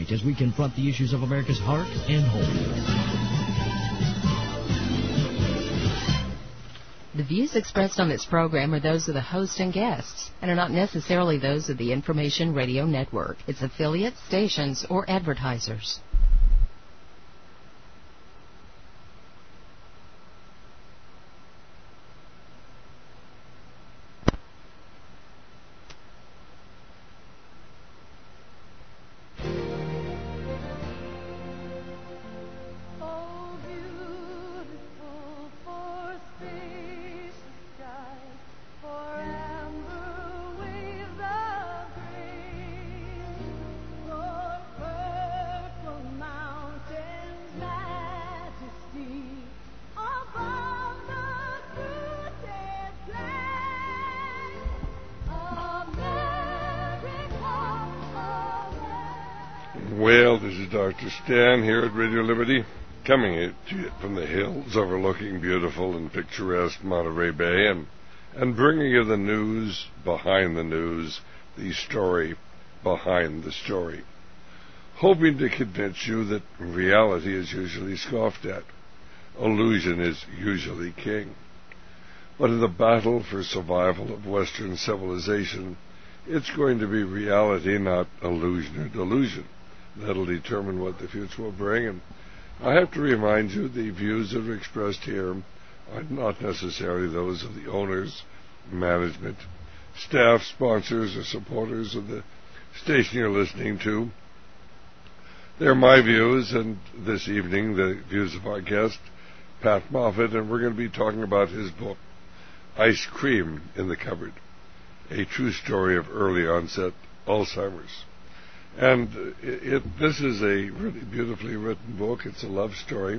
Viewpoint as we confront the issues of America's heart and home. The views expressed on this program are those of the host and guests and are not necessarily those of the Information Radio Network, its affiliates, stations, or advertisers. Well, this is Dr. Stan here at Radio Liberty, coming to you from the hills overlooking beautiful and picturesque Monterey Bay, and bringing you the news behind the news, the story behind the story, hoping to convince you that reality is usually scoffed at. Illusion is usually king. But in the battle for survival of Western civilization, it's going to be reality, not illusion or delusion. That'll determine what the future will bring. And I have to remind you, the views that are expressed here are not necessarily those of the owners, management, staff, sponsors, or supporters of the station you're listening to. They're my views, and this evening the views of our guest, Pat Moffat, and we're going to be talking about his book, Ice Cream in the Cupboard, a true story of early onset Alzheimer's. And this is a really beautifully written book. It's a love story.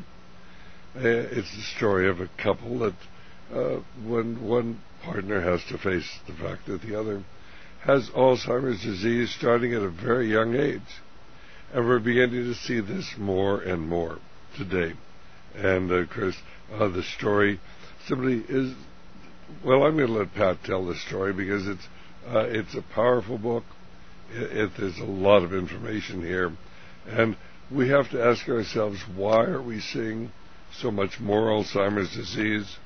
It's the story of a couple that when one partner has to face the fact that the other has Alzheimer's disease starting at a very young age. And we're beginning to see this more and more today. And, of course, the story simply is... Well, I'm going to let Pat tell the story because it's a powerful book. There's a lot of information here, and we have to ask ourselves, why are we seeing so much more Alzheimer's disease?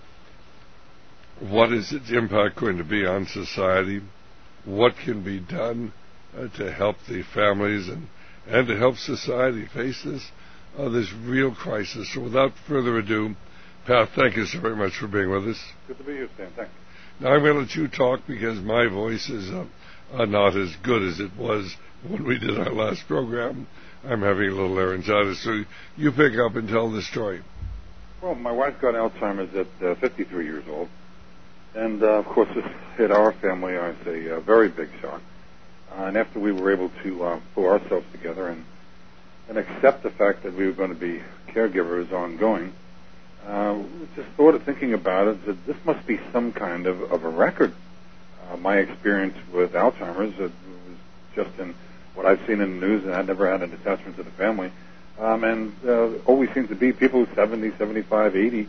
What is its impact going to be on society? What can be done to help the families and to help society face this real crisis? So without further ado, Pat, thank you so very much for being with us. Good to be here, Stan. Thanks. Now I'm going to let you talk because my voice is not as good as it was when we did our last program. I'm having a little laryngitis, so you pick up and tell the story. Well, my wife got Alzheimer's at 53 years old, and of course this hit our family as a very big shock. And after we were able to pull ourselves together and accept the fact that we were going to be caregivers ongoing, just thinking about it, that this must be some kind of a record. My experience with Alzheimer's was just in what I've seen in the news, and I'd never had an attachment to the family. Always seemed to be people 70, 75, 80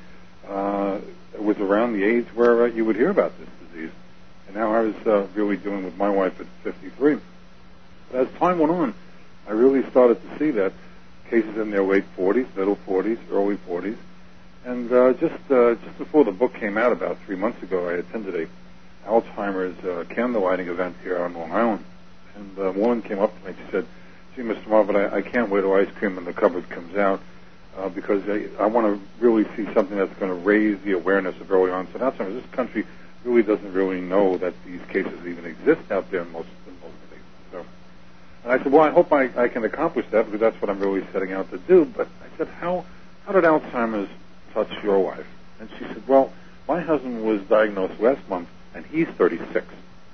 was around the age where you would hear about this disease. And now I was really dealing with my wife at 53. But as time went on, I really started to see that cases in their late 40s, middle 40s, early 40s. And just before the book came out about 3 months ago, I attended a Alzheimer's candlelighting event here on Long Island. And a woman came up to me and she said, "Gee, Mr. Marvin, I can't wait till Ice Cream in the Cupboard comes out because I want to really see something that's going to raise the awareness of early onset Alzheimer's. This country really doesn't really know that these cases even exist out there in most cases." So, and I said, "Well, I hope I can accomplish that because that's what I'm really setting out to do." But I said, how did Alzheimer's touch your wife? And she said, "Well, my husband was diagnosed last month, and he's 36.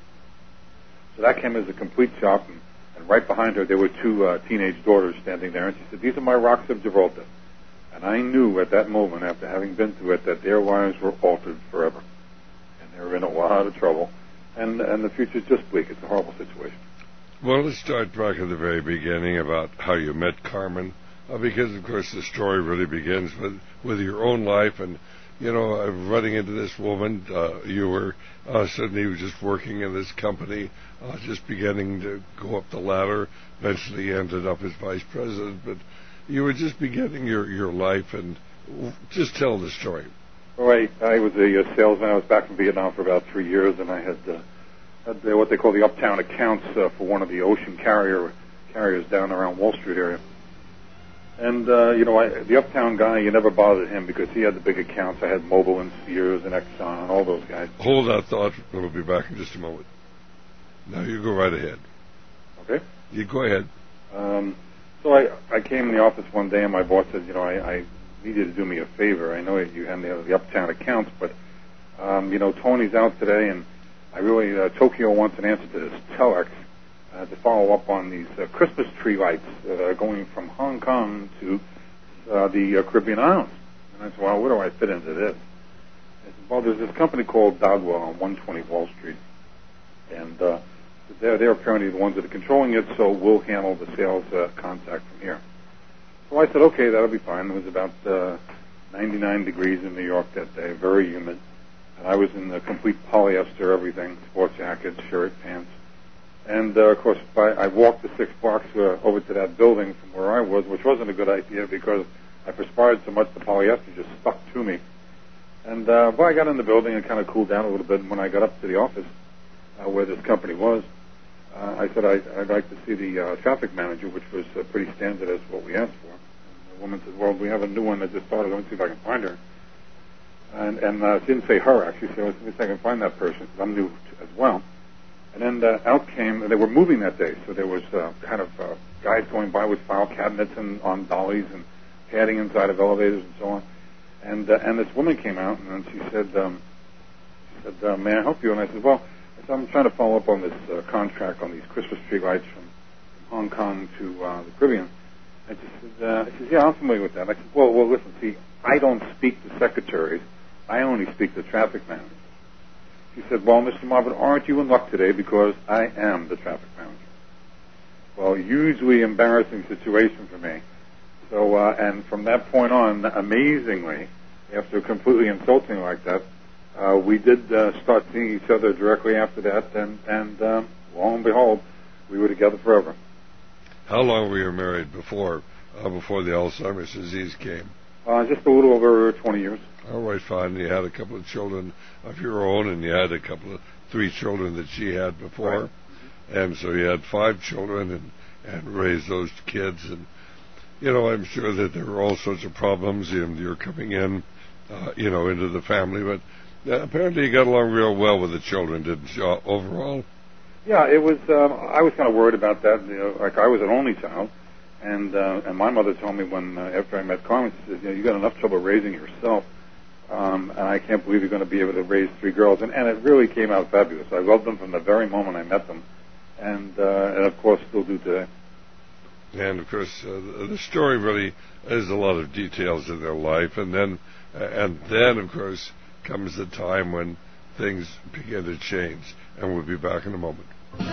So that came as a complete shock, and right behind her there were two teenage daughters standing there, and she said, 'These are my rocks of Gibraltar.' And I knew at that moment, after having been through it, that their lives were altered forever. And they were in a lot of trouble, and the future's just bleak. It's a horrible situation." Well, let's start back at the very beginning about how you met Carmen, because, of course, the story really begins with your own life, and running into this woman. You were suddenly just working in this company, just beginning to go up the ladder. Eventually, you ended up as vice president, but you were just beginning your life. And just tell the story. All right. I was a salesman. I was back in Vietnam for about 3 years, and I had what they call the uptown accounts for one of the ocean carriers down around Wall Street area. And, the uptown guy, you never bothered him because he had the big accounts. I had Mobil and Sears and Exxon and all those guys. Hold that thought. We'll be back in just a moment. Now you go right ahead. Okay. You go ahead. So I came in the office one day and my boss said, I need you to do me a favor. I know you have the uptown accounts, but, Tony's out today and I really, Tokyo wants an answer to this telex. To follow up on these Christmas tree lights that are going from Hong Kong to the Caribbean islands. And I said, well, where do I fit into this? I said, well, there's this company called Dodwell on 120 Wall Street. And they're apparently the ones that are controlling it, so we'll handle the sales contact from here. So I said, okay, that'll be fine. It was about 99 degrees in New York that day, very humid. And I was in the complete polyester everything, sports jacket, shirt, pants. And, of course, I walked the 6 blocks over to that building from where I was, which wasn't a good idea because I perspired so much the polyester just stuck to me. And, I got in the building and kind of cooled down a little bit. And when I got up to the office where this company was, I said, I'd like to see the traffic manager, which was pretty standard as what we asked for. And the woman said, well, we have a new one that just started. Let me see if I can find her. And she didn't say her, actually. She said, let me see if I can find that person because I'm new as well. And then out came, they were moving that day, so there was guys going by with file cabinets and on dollies and padding inside of elevators and so on. And this woman came out and she said, may I help you? And I said, well, I'm trying to follow up on this contract on these Christmas tree lights from Hong Kong to the Caribbean. And she said, yeah, I'm familiar with that. I said, well, listen, see, I don't speak to secretaries. I only speak to traffic managers. He said, well, Mr. Marvin, aren't you in luck today because I am the traffic manager? Well, hugely embarrassing situation for me. So, and from that point on, amazingly, after completely insulting like that, we did start seeing each other directly after that, and lo and behold, we were together forever. How long were you married before the Alzheimer's disease came? Just a little over 20 years. All right, fine. You had a couple of children of your own, and you had 3 children that she had before. Right. And so you had 5 children and raised those kids. And, I'm sure that there were all sorts of problems. You're coming in, into the family. But apparently you got along real well with the children, didn't you, overall? Yeah, it was, I was kind of worried about that. Like I was an only child. And my mother told me after I met Carmen, she says, you got enough trouble raising yourself. And I can't believe you're going to be able to raise 3 girls. And it really came out fabulous. I loved them from the very moment I met them. And of course, still do today. And, of course, the story really has a lot of details in their life. And then, of course, comes the time when things begin to change. And we'll be back in a moment.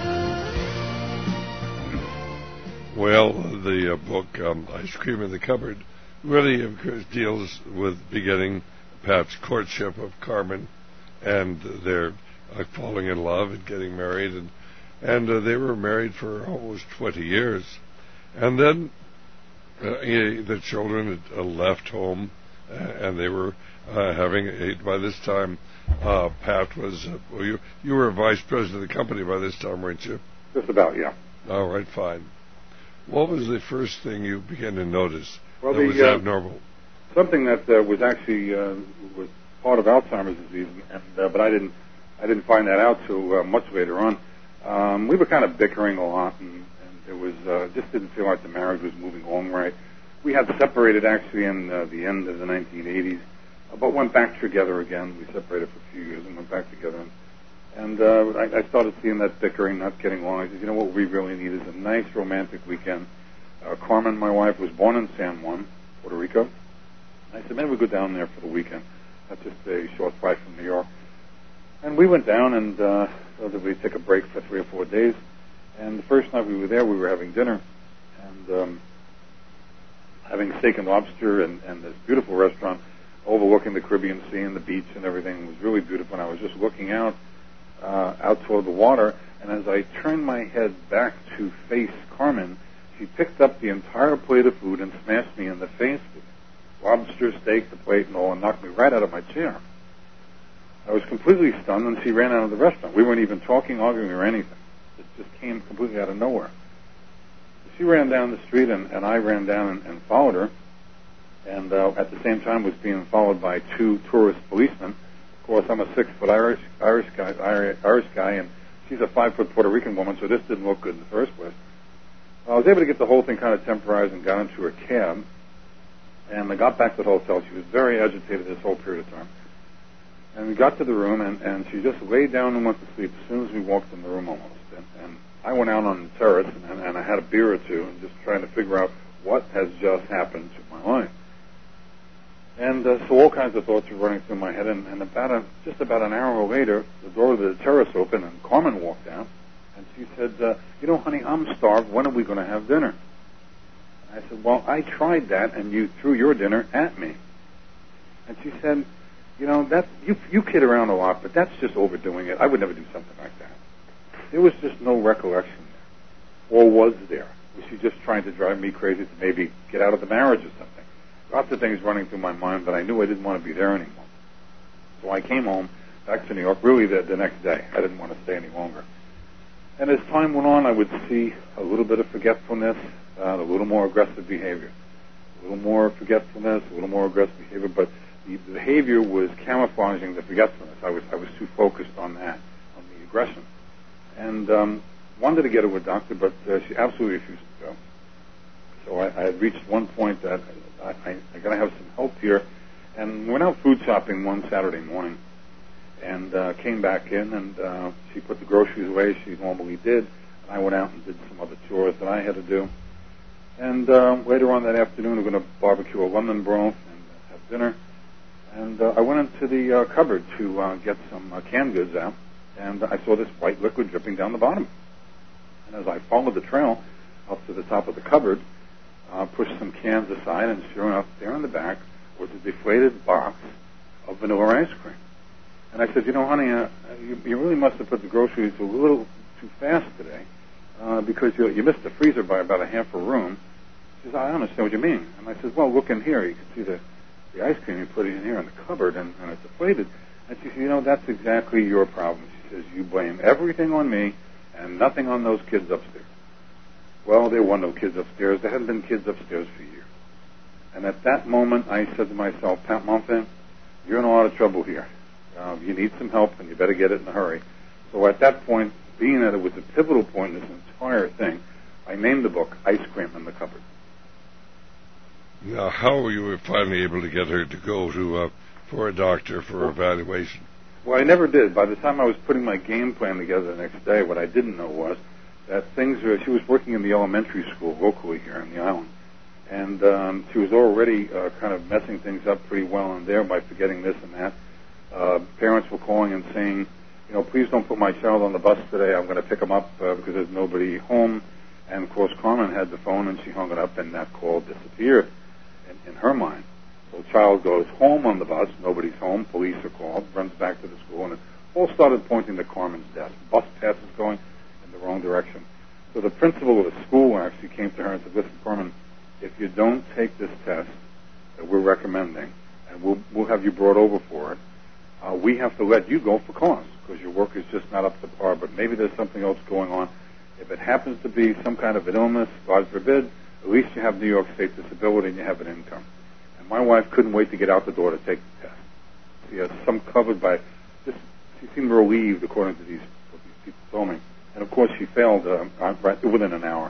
Well, the book, Ice Cream in the Cupboard, really, of course, deals with beginning Pat's courtship of Carmen and their falling in love and getting married. And they were married for almost 20 years. And then the children had left home, and they were by this time, Pat was, you were vice president of the company by this time, weren't you? Just about, yeah. All right, fine. What was the first thing you began to notice that was abnormal? Something that was actually was part of Alzheimer's disease, but I didn't find that out till much later on. We were kind of bickering a lot, and it was just didn't feel like the marriage was moving along right. We had separated actually in the end of the 1980s, but went back together again. We separated for a few years and went back together. And I started seeing that bickering, not getting along. I said, what we really need is a nice romantic weekend. Carmen, my wife, was born in San Juan, Puerto Rico. I said, maybe we go down there for the weekend. That's just a short flight from New York. And we went down and thought that we'd take a break for 3 or 4 days. And the first night we were there, we were having dinner and having steak and lobster and this beautiful restaurant. overlooking the Caribbean Sea and the beach and everything. It was really beautiful, and I was just looking out toward the water, and as I turned my head back to face Carmen, she picked up the entire plate of food and smashed me in the face with it. Lobster, steak, the plate, and all, and knocked me right out of my chair. I was completely stunned, and she ran out of the restaurant. We weren't even talking, arguing, or anything. It just came completely out of nowhere. She ran down the street, and I ran down and followed her, and at the same time was being followed by two tourist policemen. Of course, I'm a 6-foot Irish guy, and she's a 5-foot Puerto Rican woman, so this didn't look good in the first place. I was able to get the whole thing kind of temporized and got into her cab, and I got back to the hotel. She was very agitated this whole period of time. And we got to the room, and she just laid down and went to sleep as soon as we walked in the room almost. And I went out on the terrace, and I had a beer or two, and just trying to figure out what has just happened to my life. And so all kinds of thoughts were running through my head, and just about an hour later, the door of the terrace opened, and Carmen walked out, and she said, honey, I'm starved. When are we going to have dinner? And I said, well, I tried that, and you threw your dinner at me. And she said, that you kid around a lot, but that's just overdoing it. I would never do something like that. There was just no recollection there. Or was there? Was she just trying to drive me crazy to maybe get out of the marriage or something? Lots of things running through my mind, but I knew I didn't want to be there anymore. So I came home, back to New York, really the next day. I didn't want to stay any longer. And as time went on, I would see a little bit of forgetfulness, a little more aggressive behavior. A little more forgetfulness, a little more aggressive behavior, but the behavior was camouflaging the forgetfulness. I was too focused on that, on the aggression. And wanted to get her to a doctor, but she absolutely refused to go. So I had reached one point that I got to have some help here, and went out food shopping one Saturday morning, and came back in, and she put the groceries away as she normally did, and I went out and did some other chores that I had to do. And later on that afternoon, we're going to barbecue a lemon broth and have dinner. And I went into the cupboard to get some canned goods out, and I saw this white liquid dripping down the bottom. And as I followed the trail up to the top of the cupboard, pushed some cans aside, and sure enough, there in the back was a deflated box of vanilla ice cream. And I said, honey, you really must have put the groceries a little too fast today, because you missed the freezer by about a half a room. She says, I understand what you mean. And I said, well, look in here. You can see the ice cream you put in here in the cupboard, and it's deflated. And she said, that's exactly your problem. She says, you blame everything on me and nothing on those kids upstairs. Well, there were no kids upstairs. There hadn't been kids upstairs for years. And at that moment, I said to myself, Pat Monfin, you're in a lot of trouble here. You need some help, and you better get it in a hurry. So at that point, being that it was a pivotal point in this entire thing, I named the book Ice Cream in the Cupboard. Now, how were you finally able to get her to go to for a doctor for evaluation? Well, I never did. By the time I was putting my game plan together the next day, what I didn't know was that she was working in the elementary school locally here on the island. And she was already kind of messing things up pretty well in there by forgetting this and that. Parents were calling and saying, please don't put my child on the bus today. I'm going to pick him up because there's nobody home. And, of course, Carmen had the phone, and she hung it up, and that call disappeared in her mind. So the child goes home on the bus. Nobody's home. Police are called. Runs back to the school, and it all started pointing to Carmen's desk. The bus passes going in the wrong direction. So the principal of the school actually came to her and said, listen, Carmen, if you don't take this test that we're recommending, and we'll have you brought over for it, we have to let you go for cause because your work is just not up to par, but maybe there's something else going on. If it happens to be some kind of an illness, God forbid, at least you have New York State disability and you have an income. And my wife couldn't wait to get out the door to take the test. She has some covered by this. She seemed relieved, according to what these people told me. And, of course, she failed right within an hour.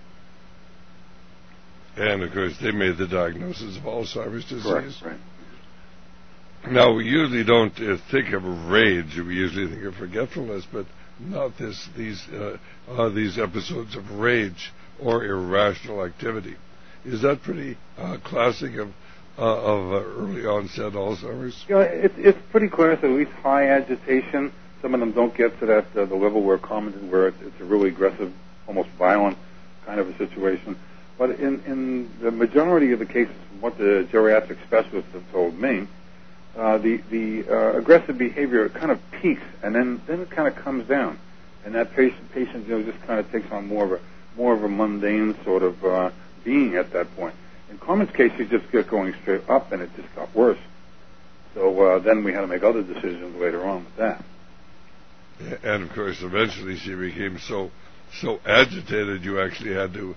And, of course, they made the diagnosis of Alzheimer's disease. Correct, right. Now, we usually don't think of rage. We usually think of forgetfulness, but not these episodes of rage or irrational activity. Is that pretty classic of early onset Alzheimer's? It's pretty classic. At least high agitation. Some of them don't get to that the level where common, where it's a really aggressive, almost violent kind of a situation. But in the majority of the cases, from what the geriatric specialists have told me, the aggressive behavior kind of peaks, and then it kind of comes down, and that patient just kind of takes on more of a mundane sort of being at that point. In Carmen's case, she just kept going straight up, and it just got worse. So then we had to make other decisions later on with that. And of course, eventually she became so agitated you actually had to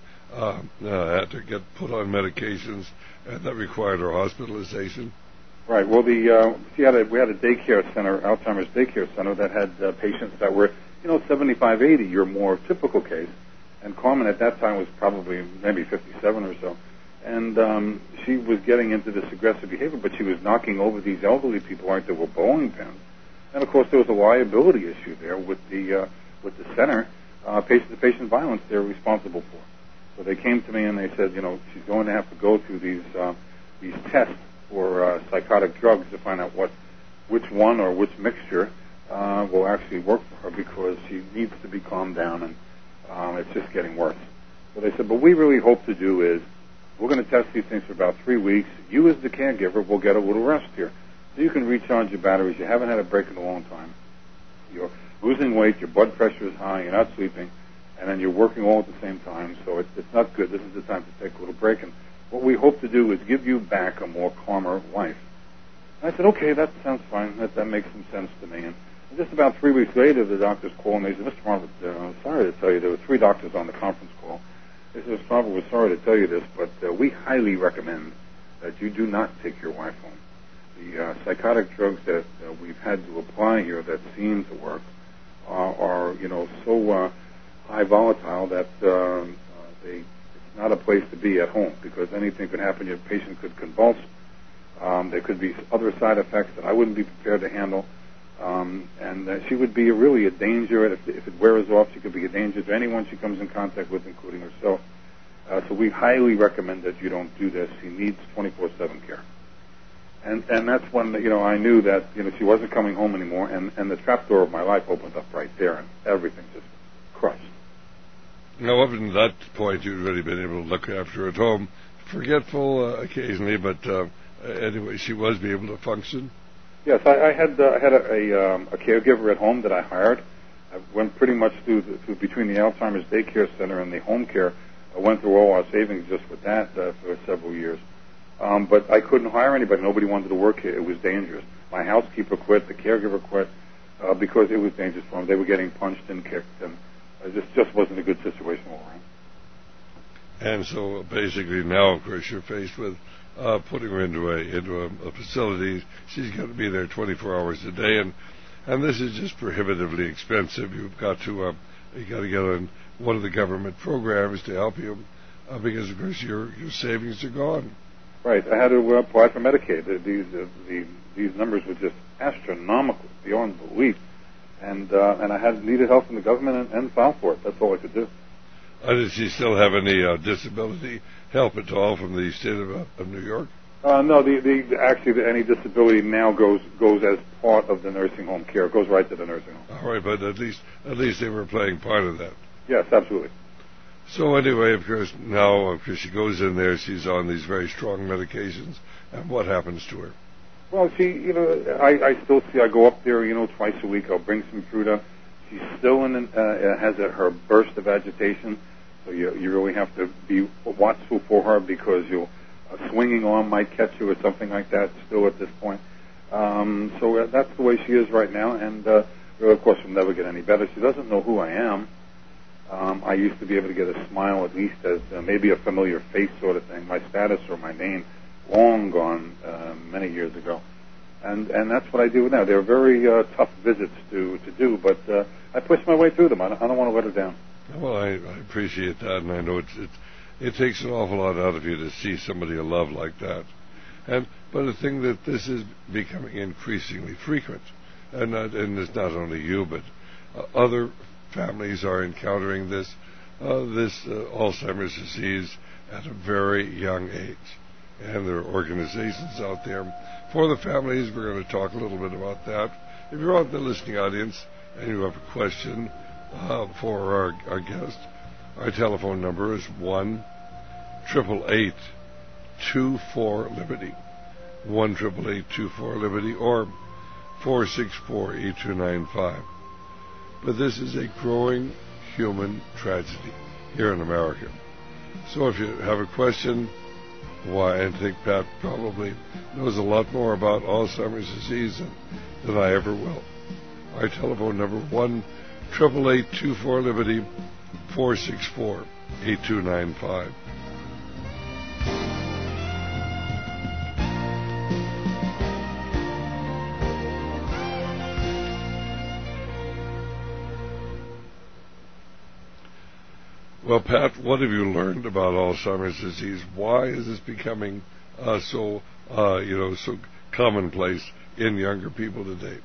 get put on medications, and that required her hospitalization. Right. Well, we had a daycare center, Alzheimer's daycare center, that had patients that were 75, 80, your more typical case, and Carmen at that time was probably maybe 57 or so, and she was getting into this aggressive behavior, but she was knocking over these elderly people like they were bowling pins. And of course, there was a liability issue there with the center, patient-to-patient violence they're responsible for. So they came to me and they said, she's going to have to go through these tests for psychotic drugs to find out which one or which mixture will actually work for her, because she needs to be calmed down, and it's just getting worse. So they said, but we really hope to do is we're going to test these things for about 3 weeks. You as the caregiver will get a little rest here, so you can recharge your batteries. You haven't had a break in a long time. You're losing weight, your blood pressure is high, you're not sleeping, and then you're working all at the same time, so it's not good. This is the time to take a little break, and what we hope to do is give you back a more calmer life. And I said, okay, that sounds fine. That makes some sense to me. And just about 3 weeks later, the doctors called me. They said, Mr. Marvel, I'm sorry to tell you, there were 3 doctors on the conference call. They said, Mr. Marvel, we're sorry to tell you this, but we highly recommend that you do not take your wife home. The psychotic drugs that we've had to apply here that seem to work are so high volatile that it's not a place to be at home, because anything could happen. Your patient could convulse. There could be other side effects that I wouldn't be prepared to handle. And she would be really a danger. If it wears off, she could be a danger to anyone she comes in contact with, including herself. So we highly recommend that you don't do this. She needs 24/7 care. And that's when I knew that she wasn't coming home anymore, and the trapdoor of my life opened up right there, and everything just crushed. Now, up to that point, you'd really been able to look after her at home, forgetful occasionally, but anyway, she was be able to function. Yes, I had a caregiver at home that I hired. I went pretty much through between the Alzheimer's daycare center and the home care. I went through all our savings just with that for several years. But I couldn't hire anybody. Nobody wanted to work here. It was dangerous. My housekeeper quit. The caregiver quit because it was dangerous for them. They were getting punched and kicked, and it just wasn't a good situation all around. And so basically now, of course, you're faced with putting her into a facility. She's got to be there 24 hours a day, and this is just prohibitively expensive. You've got to get on one of the government programs to help you because, of course, your savings are gone. Right. I had to apply for Medicaid. These numbers were just astronomical, beyond belief, and I needed help from the government and filed for it. That's all I could do. Does she still have any disability help at all from the state of New York? No. Actually, any disability now goes as part of the nursing home care. It goes right to the nursing home. All right, but at least they were playing part of that. Yes, absolutely. So anyway, of course, now because she goes in there, she's on these very strong medications, and what happens to her? Well, she, I still see. I go up there, twice a week. I'll bring some fruit up. She's still has her burst of agitation, so you really have to be watchful for her because a swinging arm might catch you or something like that. Still at this point, so that's the way she is right now, and of course, will never get any better. She doesn't know who I am. I used to be able to get a smile at least as maybe a familiar face sort of thing. My status or my name, long gone many years ago. And that's what I do now. They're very tough visits to do, but I push my way through them. I don't want to let her down. Well, I appreciate that, and I know it takes an awful lot out of you to see somebody you love like that. But the thing that this is becoming increasingly frequent, and it's not only you, but other families are encountering this Alzheimer's disease at a very young age. And there are organizations out there for the families. We're going to talk a little bit about that. If you're out in the listening audience and you have a question for our guest, our telephone number is 1-888-24-LIBERTY. 1-888-24-LIBERTY or 464-8295. But this is a growing human tragedy here in America. So if you have a question, I think Pat probably knows a lot more about Alzheimer's disease than I ever will. Our telephone number 1-888-24-LIBERTY, 464-8295. Well, Pat, what have you learned about Alzheimer's disease? Why is this becoming so commonplace in younger people today?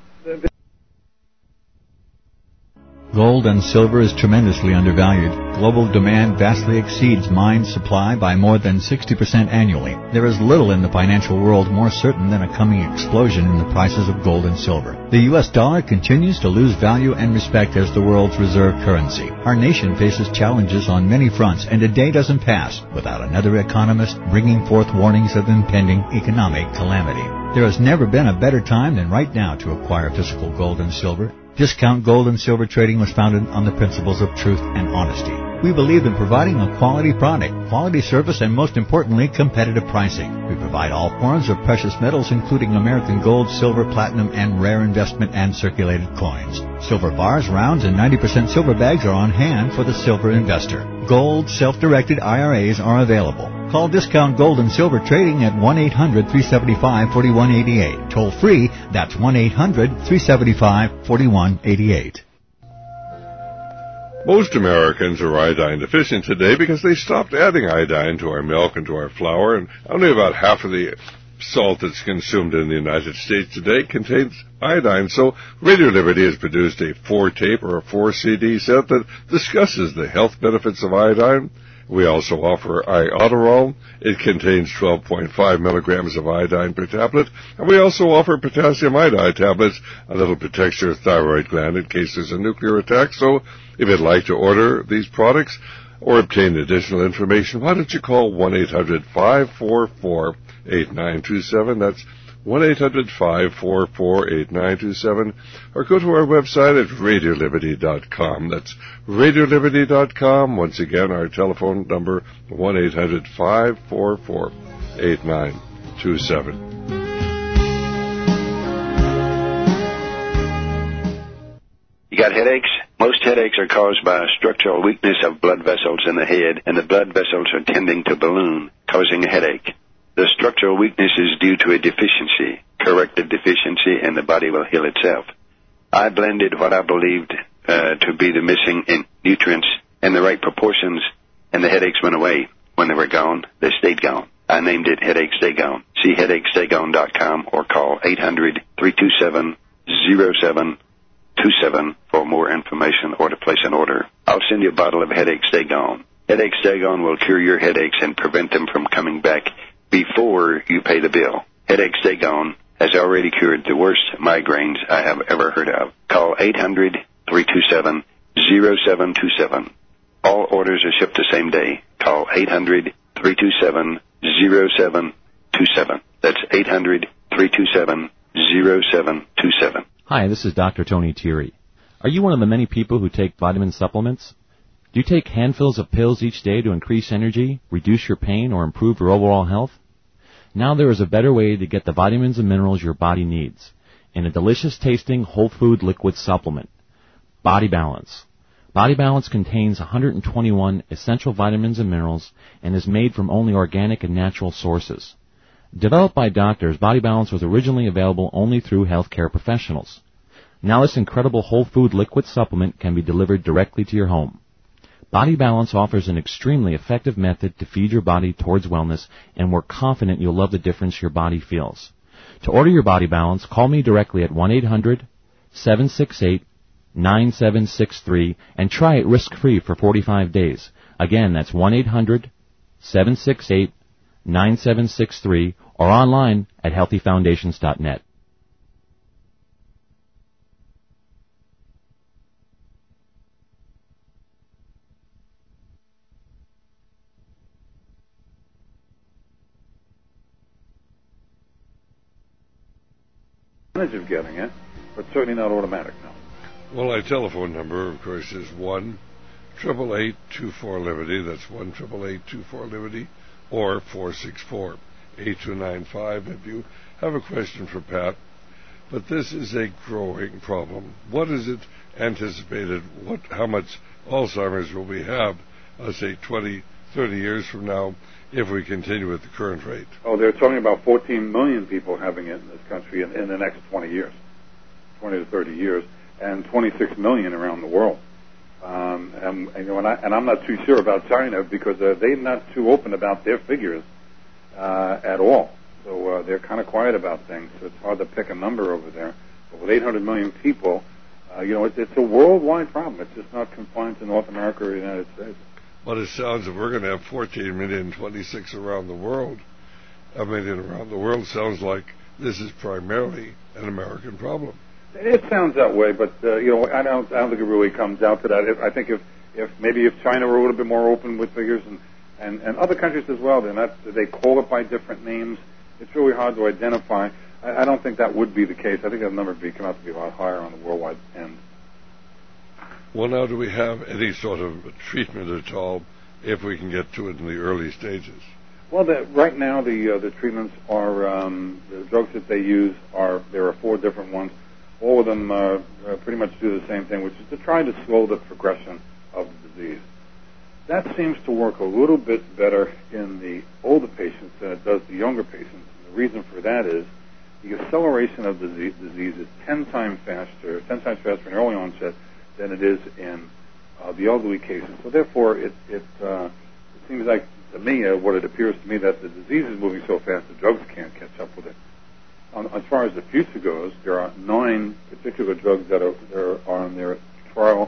Gold and silver is tremendously undervalued. Global demand vastly exceeds mine supply by more than 60% annually. There is little in the financial world more certain than a coming explosion in the prices of gold and silver. The U.S. dollar continues to lose value and respect as the world's reserve currency. Our nation faces challenges on many fronts, and a day doesn't pass without another economist bringing forth warnings of impending economic calamity. There has never been a better time than right now to acquire physical gold and silver. Discount Gold and Silver Trading was founded on the principles of truth and honesty. We believe in providing a quality product, quality service, and most importantly, competitive pricing. We provide all forms of precious metals, including American gold, silver, platinum, and rare investment and circulated coins. Silver bars, rounds, and 90% silver bags are on hand for the silver investor. Gold self-directed IRAs are available. Call Discount Gold and Silver Trading at 1-800-375-4188. Toll free, that's 1-800-375-4188. Most Americans are iodine deficient today because they stopped adding iodine to our milk and to our flour, and only about half of the salt that's consumed in the United States today contains iodine. So Radio Liberty has produced a 4-tape or a 4-CD set that discusses the health benefits of iodine. We also offer Iodoral. It contains 12.5 milligrams of iodine per tablet. And we also offer potassium iodide tablets. A little protects your thyroid gland in case there's a nuclear attack. So if you'd like to order these products or obtain additional information, why don't you call 1-800-544-8927. That's 1-800-544-8927, or go to our website at RadioLiberty.com. That's RadioLiberty.com. Once again, our telephone number, 1-800-544-8927. You got headaches? Most headaches are caused by a structural weakness of blood vessels in the head, and the blood vessels are tending to balloon, causing a headache. The structural weakness is due to a deficiency. Correct the deficiency, and the body will heal itself. I blended what I believed to be the missing nutrients in the right proportions, and the headaches went away. When they were gone, they stayed gone. I named it Headache Stay Gone. See HeadacheStayGone.com or call 800-327-0727 for more information or to place an order. I'll send you a bottle of Headache Stay Gone. Headache Stay Gone will cure your headaches and prevent them from coming back before you pay the bill. Headache Stay Gone has already cured the worst migraines I have ever heard of. Call 800-327-0727. All orders are shipped the same day. Call 800-327-0727. That's 800-327-0727. Hi, this is Dr. Tony Thierry. Are you one of the many people who take vitamin supplements? Do you take handfuls of pills each day to increase energy, reduce your pain, or improve your overall health? Now there is a better way to get the vitamins and minerals your body needs in a delicious-tasting whole food liquid supplement, Body Balance. Body Balance contains 121 essential vitamins and minerals and is made from only organic and natural sources. Developed by doctors, Body Balance was originally available only through healthcare professionals. Now this incredible whole food liquid supplement can be delivered directly to your home. Body Balance offers an extremely effective method to feed your body towards wellness, and we're confident you'll love the difference your body feels. To order your Body Balance, call me directly at 1-800-768-9763 and try it risk-free for 45 days. Again, that's 1-800-768-9763 or online at healthyfoundations.net. advantage of getting it, but certainly not automatic, no. Well, our telephone number, of course, is 1-888-24-LIBERTY. That's 1-888-24-LIBERTY, or 464-8295 if you have a question for Pat. But this is a growing problem. What is it anticipated? How much Alzheimer's will we have, say, 20, 30 years from now, if we continue at the current rate? Oh, they're talking about 14 million people having it in this country in the next 20 years, 20 to 30 years, and 26 million around the world. And I'm not too sure about China because they're not too open about their figures at all. So they're kind of quiet about things. So it's hard to pick a number over there. But with 800 million people, it's a worldwide problem. It's just not confined to North America or the United States. But it sounds that we're going to have 14 million, 26 around the world. A million around the world sounds like this is primarily an American problem. It sounds that way, but I don't think it really comes out to that. I think if China were a little bit more open with figures and other countries as well, they call it by different names. It's really hard to identify. I don't think that would be the case. I think that number would come out to be a lot higher on the worldwide end. Well, now, do we have any sort of treatment at all if we can get to it in the early stages? Well, right now the treatments are the drugs that they use there are 4 different ones. All of them pretty much do the same thing, which is to try to slow the progression of the disease. That seems to work a little bit better in the older patients than it does the younger patients. And the reason for that is the acceleration of the disease is 10 times faster in early onset than it is in the elderly cases. So therefore, it seems like to me, what it appears to me, that the disease is moving so fast the drugs can't catch up with it. As far as the future goes, there are 9 particular drugs that are on their trial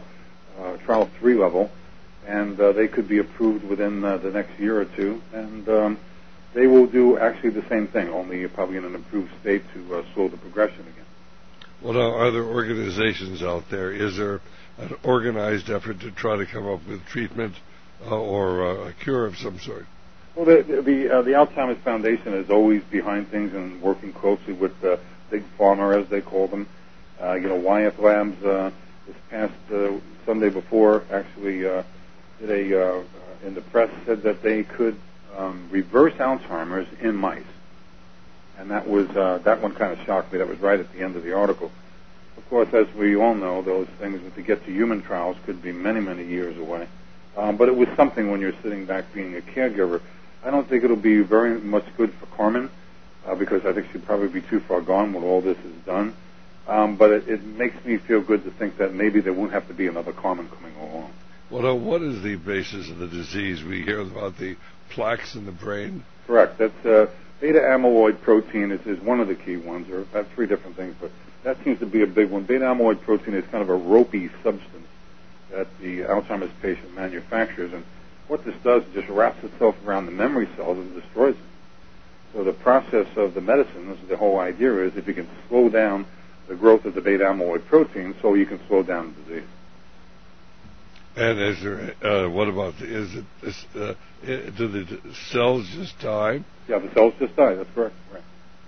3 level, and they could be approved within the next year or two, and they will do actually the same thing, only probably in an improved state to slow the progression again. Well, now, are there organizations out there? Is there an organized effort to try to come up with treatment or a cure of some sort? Well, the Alzheimer's Foundation is always behind things and working closely with Big Pharma, as they call them. Wyeth Labs this past Sunday before actually did in the press said that they could reverse Alzheimer's in mice, and that one kind of shocked me. That was right at the end of the article. Of course, as we all know, those things to get to human trials could be many, many years away. But it was something when you're sitting back being a caregiver. I don't think it'll be very much good for Carmen because I think she'd probably be too far gone when all this is done. But it makes me feel good to think that maybe there won't have to be another Carmen coming along. Well, now, what is the basis of the disease? We hear about the plaques in the brain. Correct. That's beta amyloid protein is one of the key ones. There are 3 different things, but that seems to be a big one. Beta amyloid protein is kind of a ropey substance that the Alzheimer's patient manufactures, and what this does is just wraps itself around the memory cells and destroys them. So the process of the medicine, the whole idea is if you can slow down the growth of the beta amyloid protein, so you can slow down the disease. And is there? What about? Do the cells just die? Yeah, the cells just die. That's correct. Right.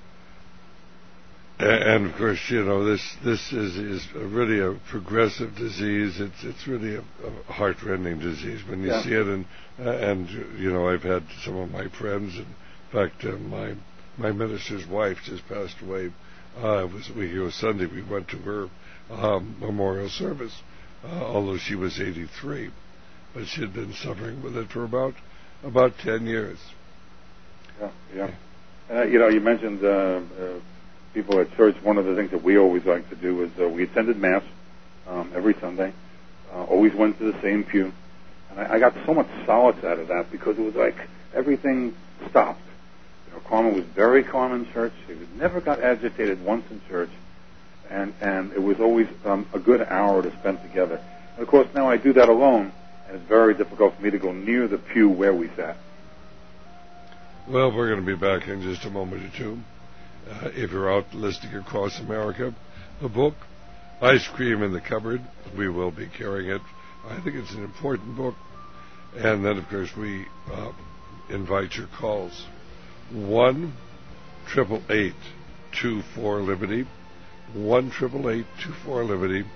And of course, this is really a progressive disease. It's really a heartrending disease when you see it. And I've had some of my friends. In fact, my minister's wife just passed away. It was Sunday. We went to her memorial service. Although she was 83, but she had been suffering with it for about 10 years. Yeah. You mentioned people at church. One of the things that we always like to do is we attended Mass every Sunday, always went to the same pew, and I got so much solace out of that because it was like everything stopped. Carmen was very calm in church. She never got agitated once in church. And it was always a good hour to spend together. And of course, now I do that alone, and it's very difficult for me to go near the pew where we sat. Well, we're going to be back in just a moment or two. If you're out listening across America, the book, Ice Cream in the Cupboard, we will be carrying it. I think it's an important book. And then, of course, we invite your calls. 1-888-24-LIBERTY. 1-888-24-LIBERTY,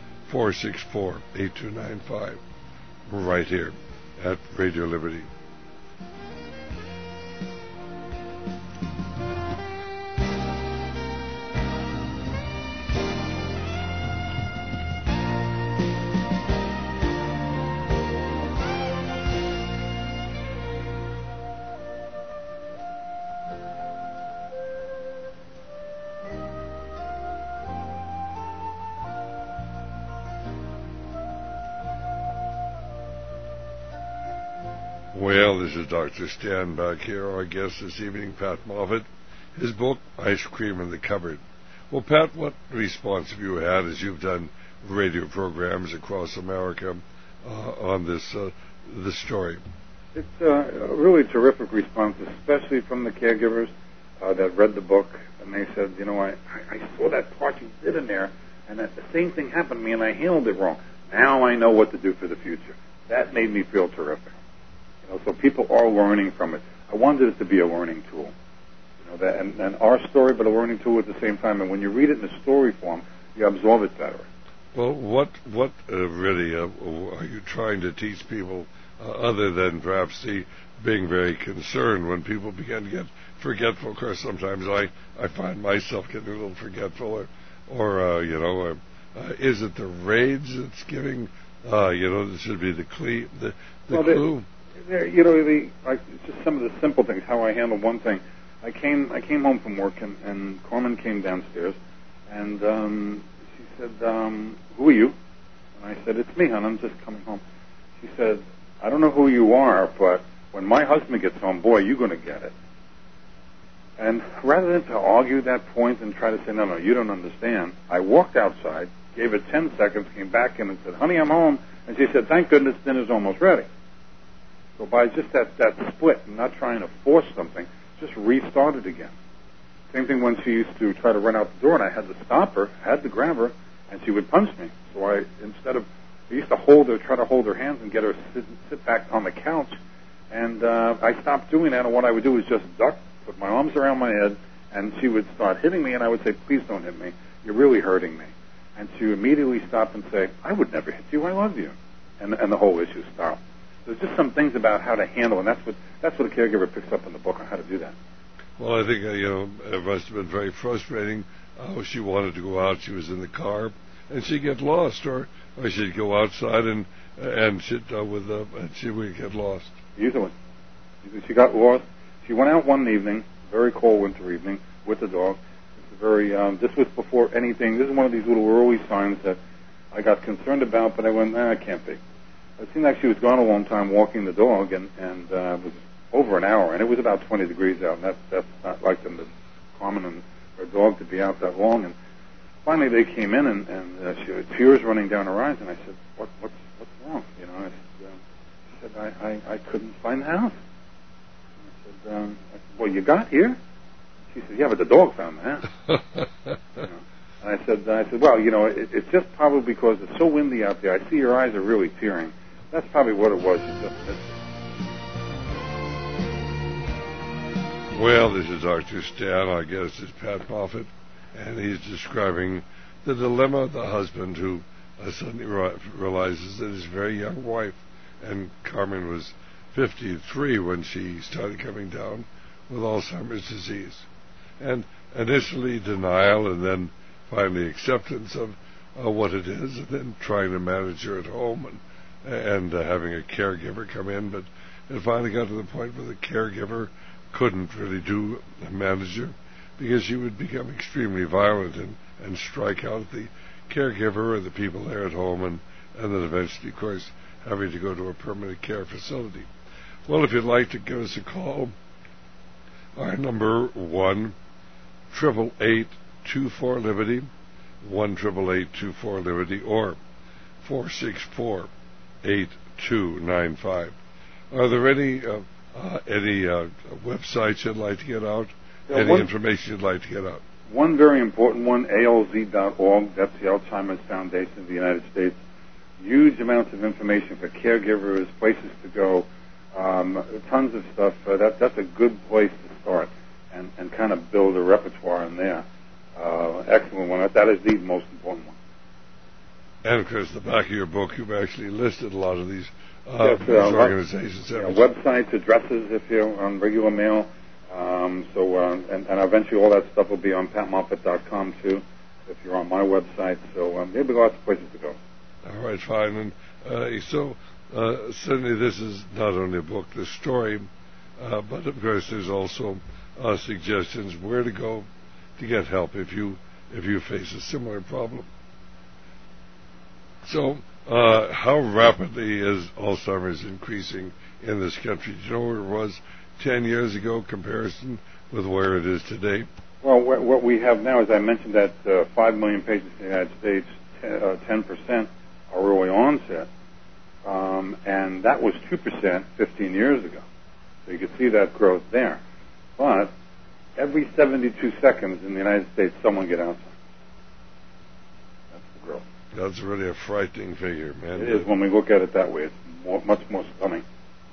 464-8295, right here at Radio Liberty. Well, this is Dr. Stan back here. Our guest this evening, Pat Moffat. His book, Ice Cream in the Cupboard. Well, Pat, what response have you had as you've done radio programs across America on this story? It's a really terrific response, especially from the caregivers that read the book, and they said, you know, I saw that part you did in there, and that the same thing happened to me, and I handled it wrong. Now I know what to do for the future. That made me feel terrific. So people are learning from it. I wanted it to be a learning tool, that and our story, but a learning tool at the same time. And when you read it in a story form, you absorb it better. Well, what really are you trying to teach people, other than perhaps being very concerned when people begin to get forgetful? Of course, sometimes I find myself getting a little forgetful, or is it the rage that's giving? This should be the clue. It's just some of the simple things. How I handle one thing. I came home from work, and Carmen came downstairs, and she said, "Who are you?" And I said, "It's me, hon. I'm just coming home." She said, "I don't know who you are, but when my husband gets home, boy, you're going to get it." And rather than to argue that point and try to say, "No, you don't understand," I walked outside, gave it 10 seconds, came back in and said, "Honey, I'm home." And she said, "Thank goodness dinner's almost ready." So by just that split and not trying to force something, just restart it again. Same thing when she used to try to run out the door and I had to stop her, had to grab her, and she would punch me. So I used to try to hold her hands and get her sit back on the couch. And I stopped doing that, and what I would do is just duck, put my arms around my head, and she would start hitting me, and I would say, "Please don't hit me. You're really hurting me." And she would immediately stop and say, "I would never hit you. I love you." And the whole issue stopped. There's just some things about how to handle, and that's what a caregiver picks up in the book on how to do that. Well, I think it must have been very frustrating. She wanted to go out. She was in the car, and she'd get lost, or she'd go outside and she would get lost. Either she got lost. She went out one evening, very cold winter evening, with the dog. It's this was before anything. This is one of these little early signs that I got concerned about, but I went, it can't be. It seemed like she was gone a long time walking the dog, and it was over an hour, and it was about 20 degrees out, and that's not like them, Carmen and her dog, to be out that long. And finally they came in, and she had tears running down her eyes, and I said, what's wrong? And she said, I couldn't find the house. And I said, well, you got here? She said, yeah, but the dog found the house. And I said, well, it's just probably because it's so windy out there. I see your eyes are really tearing. That's probably what it was. You just missed it. Well, this is Arthur Stan. Our guest is Pat Moffat, and he's describing the dilemma of the husband who suddenly realizes that his very young wife, and Carmen was 53 when she started coming down with Alzheimer's disease. And initially denial, and then finally acceptance of what it is, and then trying to manage her at home and having a caregiver come in. But it finally got to the point where the caregiver couldn't really manage her, because she would become extremely violent and strike out at the caregiver or the people there at home, and then eventually, of course, having to go to a permanent care facility. Well, if you'd like to give us a call, our number 1-888-24-LIBERTY, 1-888-24-LIBERTY, or 464-8295. Are there any websites you'd like to get out? Any information you'd like to get out? One very important one, ALZ.org. That's the Alzheimer's Foundation of the United States. Huge amounts of information for caregivers, places to go, tons of stuff. That's a good place to start and kind of build a repertoire in there. excellent one. That is the most important one. And of course, the back of your book, you've actually listed a lot of these organizations. Websites, addresses, if you're on regular mail. And eventually all that stuff will be on patmoffat.com too, if you're on my website. So there'll be lots of places to go. All right, fine. And certainly this is not only a book, the story, but of course there's also suggestions where to go to get help if you face a similar problem. So, how rapidly is Alzheimer's increasing in this country? Do you know where it was 10 years ago, comparison with where it is today? Well, what we have now, as I mentioned, that 5 million patients in the United States, 10% are early onset, and that was 2% 15 years ago. So you can see that growth there. But every 72 seconds in the United States, someone gets Alzheimer's. That's the growth. That's really a frightening figure, man. It is when we look at it that way. It's much more stunning.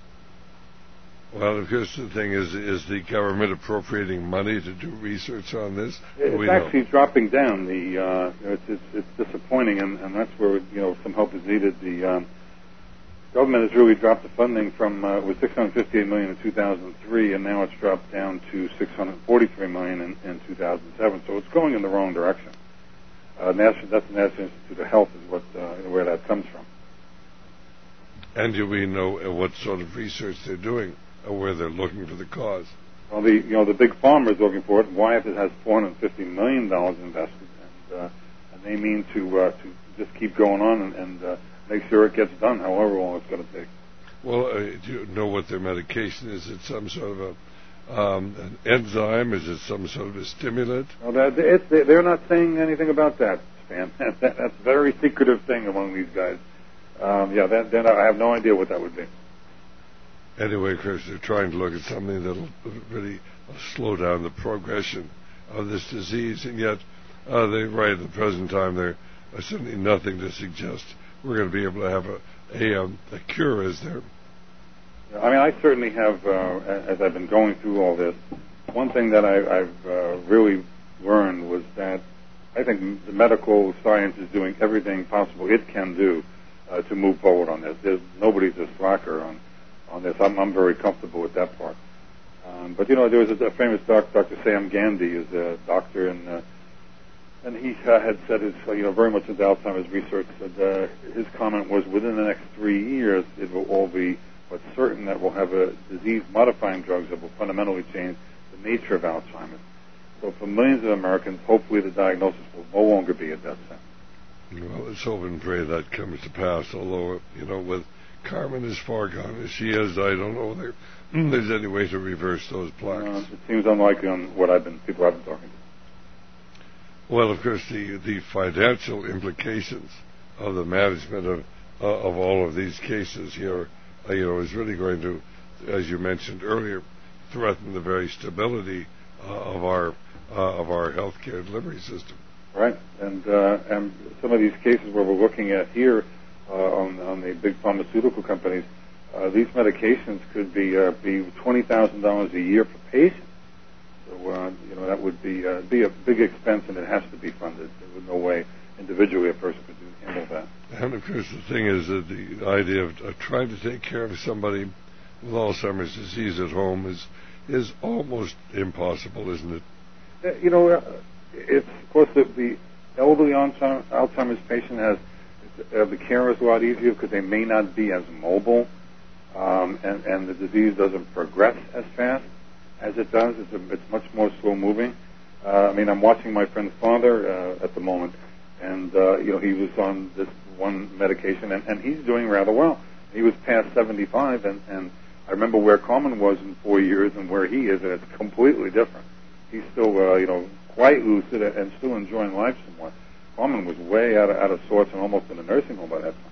Well, of course, the thing is the government appropriating money to do research on this? It's actually dropping down. It's disappointing, and that's where some help is needed. The government has really dropped the funding from it was $658 million in 2003, and now it's dropped down to $643 million in 2007. So it's going in the wrong direction. That's the National Institute of Health is where that comes from. And do we know what sort of research they're doing, or where they're looking for the cause? Well, the big pharma is looking for it. Wyeth has $450 million invested, and they mean to just keep going on and make sure it gets done, however long it's going to take. Well, do you know what their medication is? Is it some sort of an enzyme? Is it some sort of a stimulant? Well, they're not saying anything about that, Stan. That's a very secretive thing among these guys. I have no idea what that would be. Anyway, Chris, they're trying to look at something that'll really slow down the progression of this disease, and yet right at the present time, there's certainly nothing to suggest we're going to be able to have a cure, is there? I mean, I certainly have, as I've been going through all this, one thing that I've really learned was that I think the medical science is doing everything possible it can do to move forward on this. Nobody's a slacker on this. I'm very comfortable with that part. But there was a famous doctor, Dr. Sam Gandhi, is a doctor, and he had said his, very much into Alzheimer's research. Said his comment was, within the next 3 years, it will all be but certain that we'll have a disease-modifying drugs that will fundamentally change the nature of Alzheimer's. So for millions of Americans, hopefully the diagnosis will no longer be a death sentence. Well, let's hope and pray that comes to pass, although, with Carmen as far gone as she is, I don't know whether there's any way to reverse those plaques. It seems unlikely on what people I've been talking to. Well, of course, the financial implications of the management of all of these cases here, is really going to, as you mentioned earlier, threaten the very stability of our healthcare delivery system. Right, and some of these cases where we're looking at here on the big pharmaceutical companies, these medications could be $20,000 a year per patient. So that would be a big expense, and it has to be funded. There's no way individually a person could handle that. And of course, the thing is that the idea of trying to take care of somebody with Alzheimer's disease at home is almost impossible, isn't it? It's, of course, the elderly Alzheimer's patient has the care is a lot easier because they may not be as mobile, and the disease doesn't progress as fast as it does. It's much more slow moving. I'm watching my friend's father at the moment, and he was on this one medication, and he's doing rather well. He was past 75, and I remember where Carmen was in 4 years and where he is, and it's completely different. He's still, quite lucid and still enjoying life somewhat. Carmen was way out of sorts and almost in a nursing home by that time.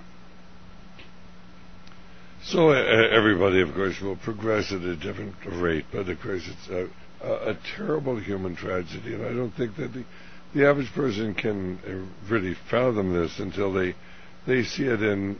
So everybody, of course, will progress at a different rate, but of course it's a terrible human tragedy, and I don't think that the average person can really fathom this until they see it in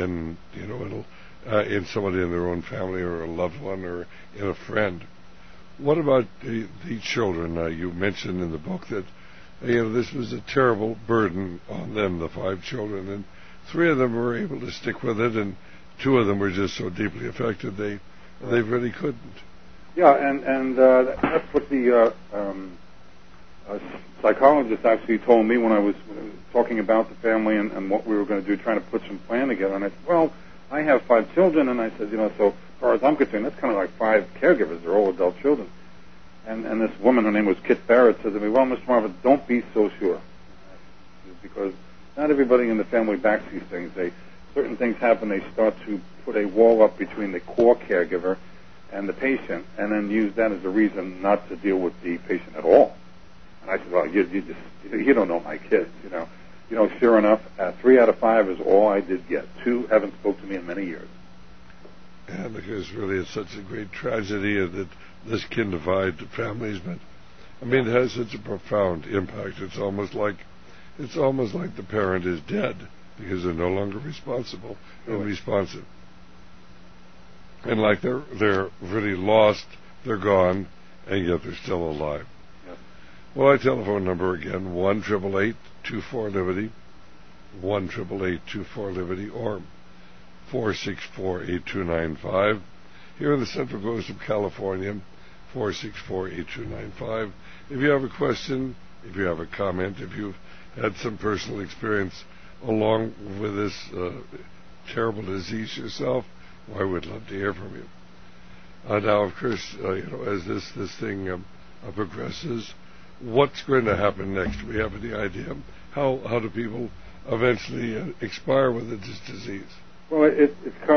somebody in their own family or a loved one or in a friend. What about the children? You mentioned in the book that this was a terrible burden on them, the 5 children, and 3 of them were able to stick with it, and 2 of them were just so deeply affected they really couldn't. Yeah, and that's what the psychologist actually told me when I was talking about the family and what we were going to do, trying to put some plan together. And I said, well, I have 5 children, and I said, so as far as I'm concerned, that's kind of like 5 caregivers. They're all adult children. And this woman, her name was Kit Barrett, said to me, well, Mr. Marvin, don't be so sure. Because not everybody in the family backs these things. Certain things happen, they start to put a wall up between the core caregiver and the patient, and then use that as a reason not to deal with the patient at all. And I said, well, you don't know my kids, Sure enough, 3 out of 5 is all I did get. 2 haven't spoke to me in many years. Yeah, because really it's such a great tragedy that this can divide families, but it has such a profound impact. It's almost like the parent is dead because they're no longer responsible and responsive. And like they're really lost, they're gone, and yet they're still alive. Yes. Well, our telephone number again, 1-888-24-LIBERTY, 1-888-24-LIBERTY, or 464-8295. Here in the Central Coast of California, 464-8295. If you have a question, if you have a comment, if you've had some personal experience along with this terrible disease yourself, I would love to hear from you. Now, of course, as this thing progresses, what's going to happen next? Do we have any idea? How do people eventually expire with this disease? Well, it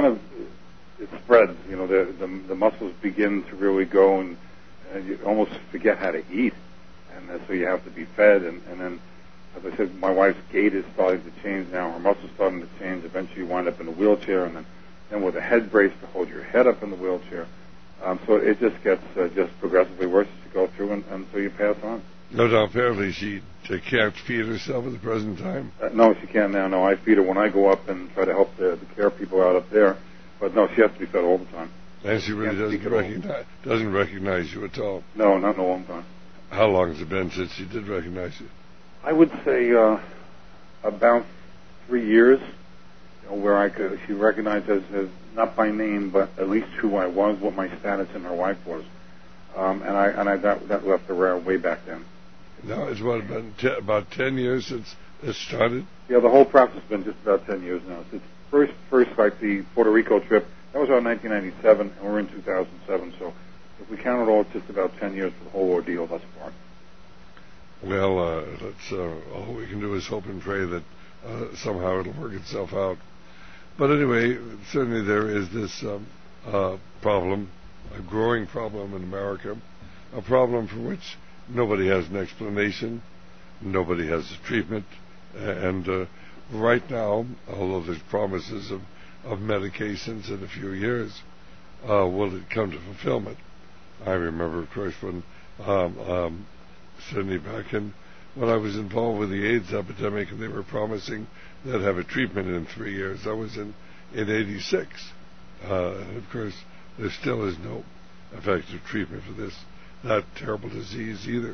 spreads. The muscles begin to really go, and you almost forget how to eat, and so you have to be fed. And then, as I said, my wife's gait is starting to change now. Her muscles starting to change. Eventually, you wind up in a wheelchair, and then with a head brace to hold your head up in the wheelchair. So it just gets just progressively worse as you go through, and so you pass on. No doubt, apparently she can't feed herself at the present time. No, she can't now. No, I feed her when I go up and try to help the care people out up there. But no, she has to be fed all the time. And she really doesn't recognize you at all. No, not in a long time. How long has it been since she did recognize you? I would say about 3 years. Where she recognized as not by name, but at least who I was, what my status and her wife was, that left her way back then. Now it's been about 10 years since it started. Yeah, the whole process has been just about 10 years now. It's first like the Puerto Rico trip. That was around 1997, and we're in 2007. So if we count it all, it's just about 10 years for the whole ordeal thus far. Well, all we can do is hope and pray that somehow it'll work itself out. But anyway, certainly there is this problem, a growing problem in America, a problem for which nobody has an explanation, nobody has a treatment, and right now, although there's promises of medications in a few years, will it come to fulfillment? I remember, of course, when Sydney, back when I was involved with the AIDS epidemic, and they were promising they'd have a treatment in 3 years. That was in 86. And of course, there still is no effective treatment for that terrible disease either.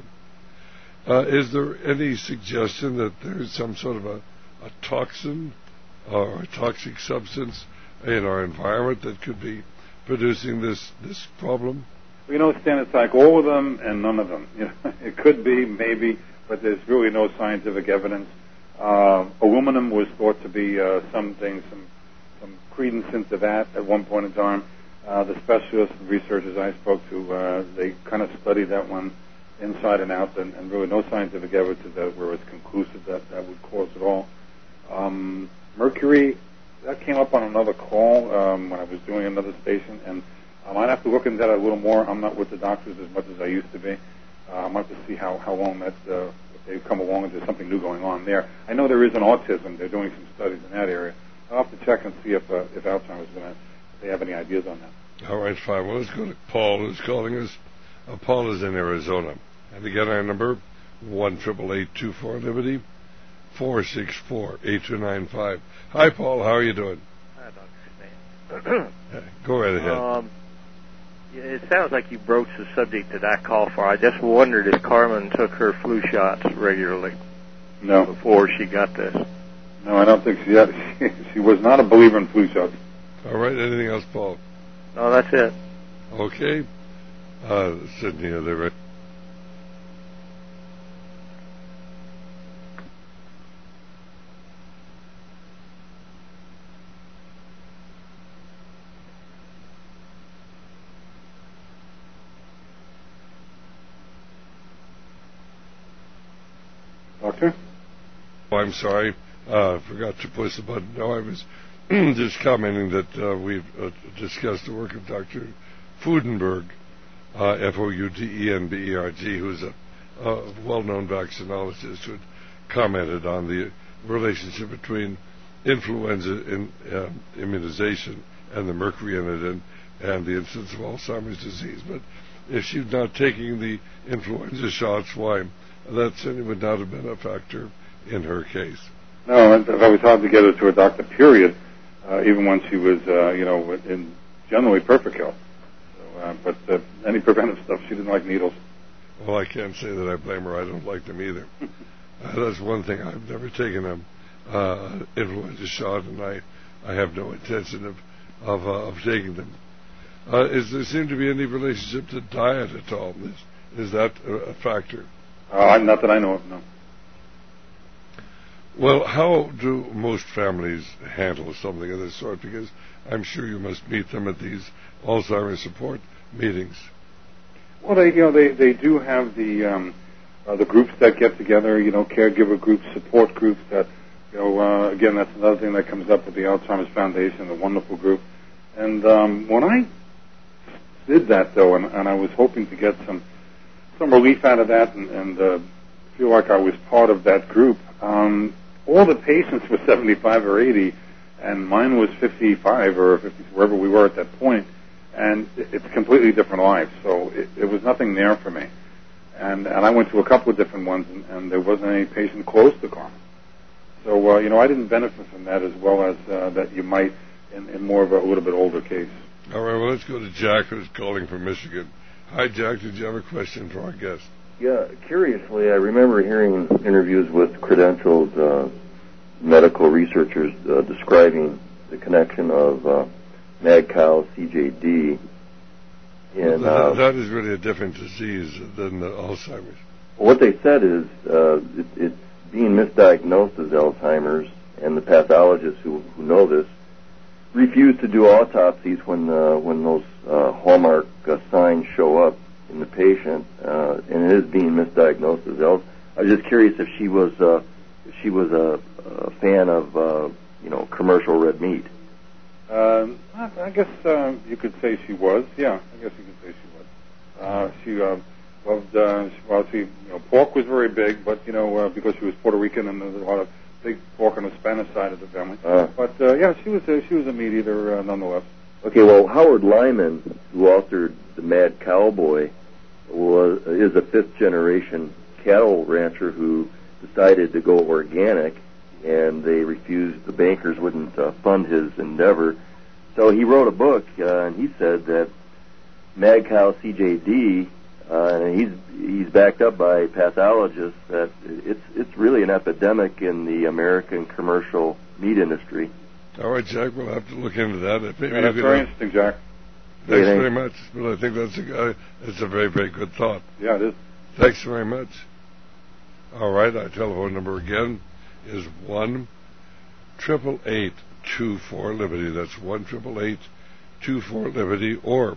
Is there any suggestion that there's some sort of a toxin or a toxic substance in our environment that could be producing this problem? Stan, it's like all of them and none of them. It could be, maybe, but there's really no scientific evidence. Aluminum was thought to be some credence into that at one point in time. The specialists and researchers I spoke to, they kind of studied that one inside and out, and really no scientific evidence that where it's conclusive that would cause it all. Mercury, that came up on another call when I was doing another station, and I might have to look into that a little more. I'm not with the doctors as much as I used to be. I might have to see how long if they've come along and there's something new going on there. I know there is an autism. They're doing some studies in that area. I'll have to check and see if Alzheimer's if they have any ideas on that. All right, fine. Well, let's go to Paul, who's calling us. Paul is in Arizona. And again, our number, 1-888-24-LIBERTY, 464-8295. Hi, Paul. How are you doing? Hi, Dr. Stan. Go right ahead. It sounds like you broached the subject that I called for. I just wondered if Carmen took her flu shots regularly. No. Before she got this. No, I don't think she had. She was not a believer in flu shots. All right. Anything else, Paul? No, that's it. Okay. Sydney, are they ready? Doctor? Oh, I'm sorry. Forgot to push the button. No, I was just commenting that we've discussed the work of Dr. Fudenberg, Foudenberg, who's a well-known vaccinologist who had commented on the relationship between influenza immunization and the mercury in it and the incidence of Alzheimer's disease. But if she's not taking the influenza shots, why? That certainly would not have been a factor in her case. No, it was hard to get her to a doctor, period, even when she was, in generally perfect health. So, but any preventive stuff, she didn't like needles. Well, I can't say that I blame her. I don't like them either. That's one thing. I've never taken an influenza shot, and I have no intention of taking them. Is there seem to be any relationship to diet at all? Is that a factor? Not that I know of, no. Well, how do most families handle something of this sort? Because I'm sure you must meet them at these Alzheimer's support meetings. Well, they do have the groups that get together, caregiver groups, support groups that, again, that's another thing that comes up with the Alzheimer's Foundation, a wonderful group. And when I did that, though, and I was hoping to get some relief out of that and feel like I was part of that group, all the patients were 75 or 80, and mine was 55 or 50, wherever we were at that point, and it's completely different lives. So it was nothing there for me. And I went to a couple of different ones, and there wasn't any patient close to Carmen. So, I didn't benefit from that as well as that you might in more of a little bit older case. All right, well, let's go to Jack, who's calling from Michigan. Hi, Jack. Did you have a question for our guest? Yeah, curiously, I remember hearing interviews with credentialed medical researchers describing the connection of mad cow CJD. And, that is really a different disease than the Alzheimer's. What they said is it's being misdiagnosed as Alzheimer's, and the pathologists who know this refuse to do autopsies when those hallmark signs show up in the patient, and it is being misdiagnosed as Alzheimer's. I was just curious if she was a fan of commercial red meat. I guess you could say she was. Yeah, I guess you could say she was. She loved. Pork was very big, but because she was Puerto Rican and there's a lot of big pork on the Spanish side of the family. But she was a meat eater nonetheless. Okay, well, Howard Lyman, who authored The Mad Cowboy, is a fifth-generation cattle rancher who decided to go organic, and they refused. The bankers wouldn't fund his endeavor. So he wrote a book, and he said that mad cow CJD, and he's backed up by pathologists, that it's really an epidemic in the American commercial meat industry. All right, Jack, we'll have to look into that. That's very interesting, Jack. Thanks very much. Well, I think that's a very, very good thought. Yeah, it is. Thanks very much. All right, our telephone number again is 1-888-24-LIBERTY. That's 1-888-24-LIBERTY or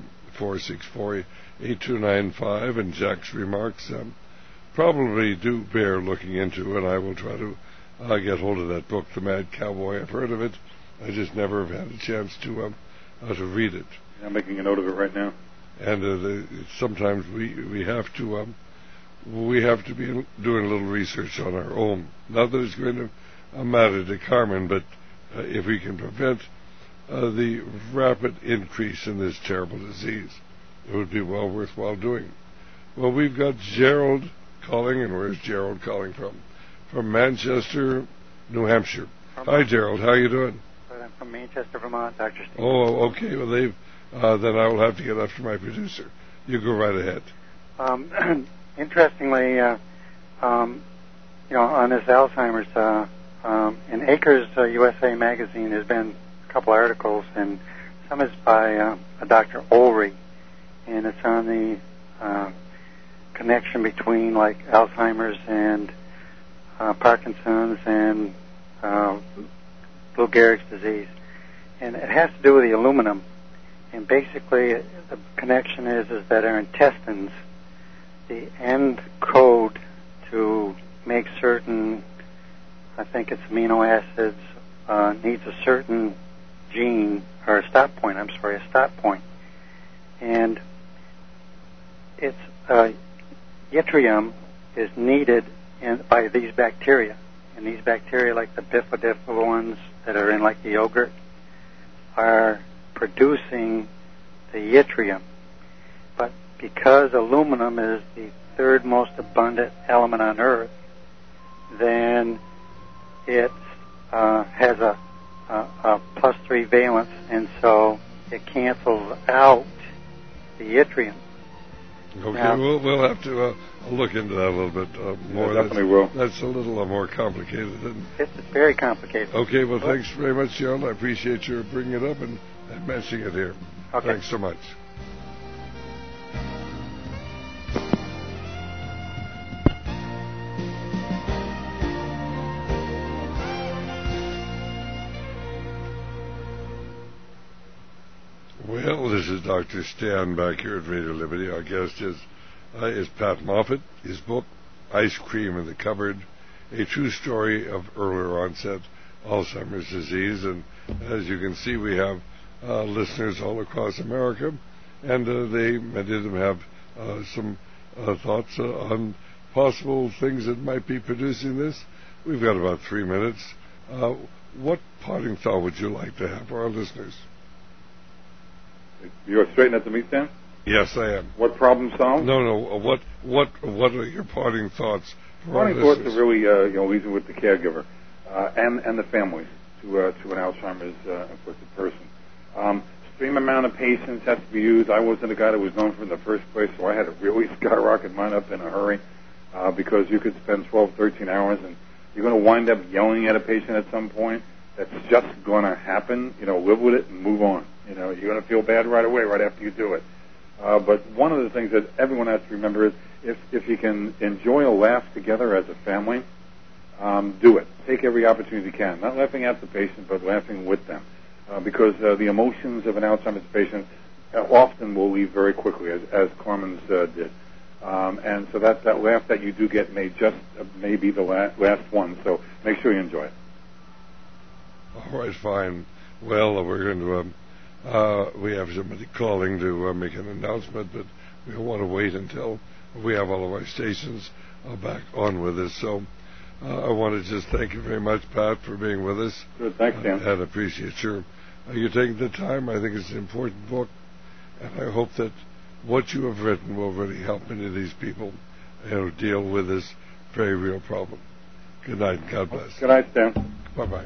464-8295. And Jack's remarks probably do bear looking into, and I will try to get hold of that book, The Mad Cowboy. I've heard of it. I just never have had a chance to read it. I'm making a note of it right now. And sometimes we have to be doing a little research on our own. Not that it's going to matter to Carmen, but if we can prevent the rapid increase in this terrible disease, it would be well worthwhile doing. Well, we've got Gerald calling, and where's Gerald calling from? From Manchester, New Hampshire. Hi, Gerald. How are you doing? I'm from Manchester, Vermont, Dr. Steve. Oh, okay. Well, then I will have to get after my producer. You go right ahead. Interestingly, on this Alzheimer's, in Acres USA magazine, there's been a couple articles, and some is by a Dr. Ulrey, and it's on the connection between like Alzheimer's and Parkinson's and Lou Gehrig's disease, and it has to do with the aluminum. And basically, the connection is that our intestines, the end code to make certain, I think it's amino acids, needs a certain gene, or a stop point, And it's yttrium is needed by these bacteria. And these bacteria, like the bifidobacter ones that are in like the yogurt, are producing the yttrium. But because aluminum is the third most abundant element on Earth, then it has a +3 valence, and so it cancels out the yttrium. Okay, now, we'll have to look into that a little bit more. Yeah, definitely will. That's a little more complicated. It's very complicated. Okay, well, thanks very much, John. I appreciate your bringing it up and mentioning it here. Okay. Thanks so much. Well, this is Dr. Stan back here at Radio Liberty. Our guest is Pat Moffat. His book, Ice Cream in the Cupboard, a true story of earlier onset Alzheimer's disease. And as you can see, we have listeners all across America, and many of them have some thoughts on possible things that might be producing this. We've got about 3 minutes. What parting thought would you like to have for our listeners? You're straightening at the meat stand? Yes, I am. What problem solved? No. What are your parting thoughts for our listeners? Parting thoughts are really easy with the caregiver and the families to an Alzheimer's afflicted person. Extreme amount of patience has to be used. I wasn't a guy that was known for in the first place, so I had to really skyrocket mine up in a hurry because you could spend 12, 13 hours, and you're going to wind up yelling at a patient at some point. That's just going to happen. Live with it and move on. You're going to feel bad right away, right after you do it. But one of the things that everyone has to remember is if you can enjoy a laugh together as a family, do it. Take every opportunity you can. Not laughing at the patient, but laughing with them. Because the emotions of an Alzheimer's patient often will leave very quickly, as Carmen's did. And so that laugh that you do get may be the last one. So make sure you enjoy it. All right, fine. Well, we're going to, we have somebody calling to make an announcement, but we don't want to wait until we have all of our stations back on with us. So I want to just thank you very much, Pat, for being with us. Good, thanks, Dan. And appreciate you taking the time. I think it's an important book, and I hope that what you have written will really help many of these people deal with this very real problem. Good night, and God bless. Good night, Dan. Bye-bye.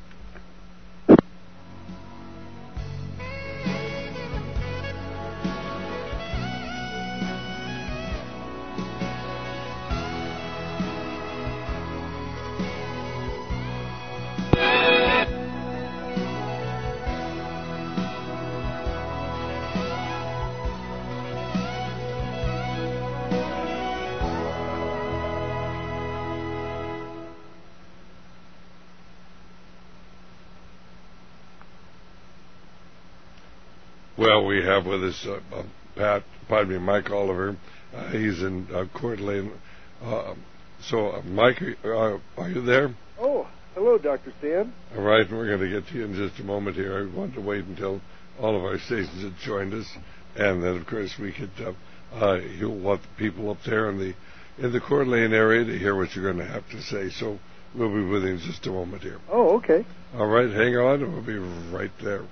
Well, we have with us Mike Oliver. He's in Coeur d'Alene. Mike, are you there? Oh, hello, Dr. Stan. All right, we're going to get to you in just a moment here. I wanted to wait until all of our stations had joined us, and then, of course, we could you'll want the people up there in the Coeur d'Alene area to hear what you're going to have to say. So we'll be with you in just a moment here. Oh, okay. All right, hang on, and we'll be right there.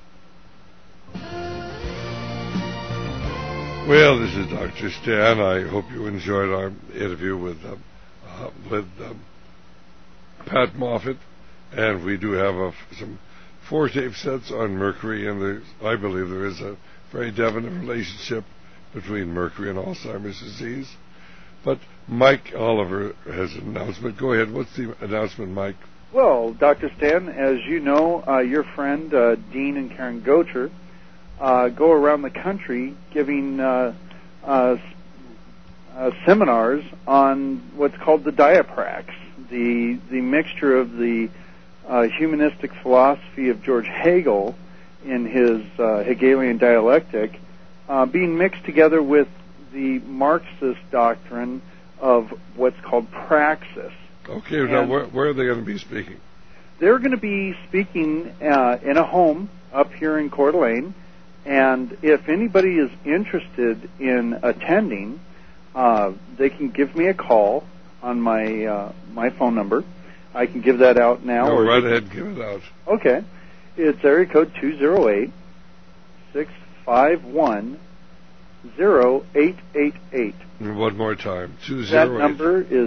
Well, this is Dr. Stan. I hope you enjoyed our interview with Pat Moffat, and we do have some 4 tape sets on mercury, and I believe there is a very definite relationship between mercury and Alzheimer's disease. But Mike Oliver has an announcement. Go ahead. What's the announcement, Mike? Well, Dr. Stan, as you know, your friend Dean and Karen Gocher go around the country giving seminars on what's called the diaprax, the mixture of the humanistic philosophy of George Hegel in his Hegelian dialectic being mixed together with the Marxist doctrine of what's called praxis. Okay, now where are they going to be speaking? They're going to be speaking in a home up here in Coeur d'Alene, and if anybody is interested in attending, they can give me a call on my phone number. I can give that out now. No, right ahead, give it out. Okay. It's area code 208-651-0888. One more time, 208. That number is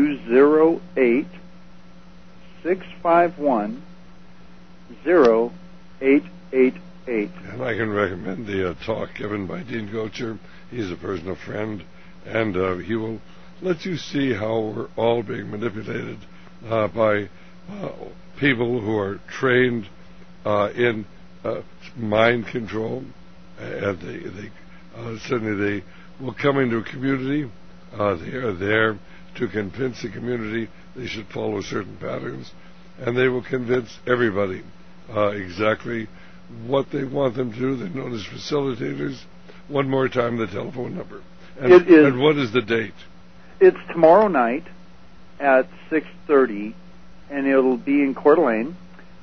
208-651-0888. And I can recommend the talk given by Dean Gocher. He's a personal friend, and he will let you see how we're all being manipulated by people who are trained in mind control, and they certainly will come into a community. They are there to convince the community they should follow certain patterns, and they will convince everybody exactly what they want them to do. They're known as facilitators. One more time, the telephone number. And what is the date? It's tomorrow night at 6:30, and it'll be in Coeur d'Alene.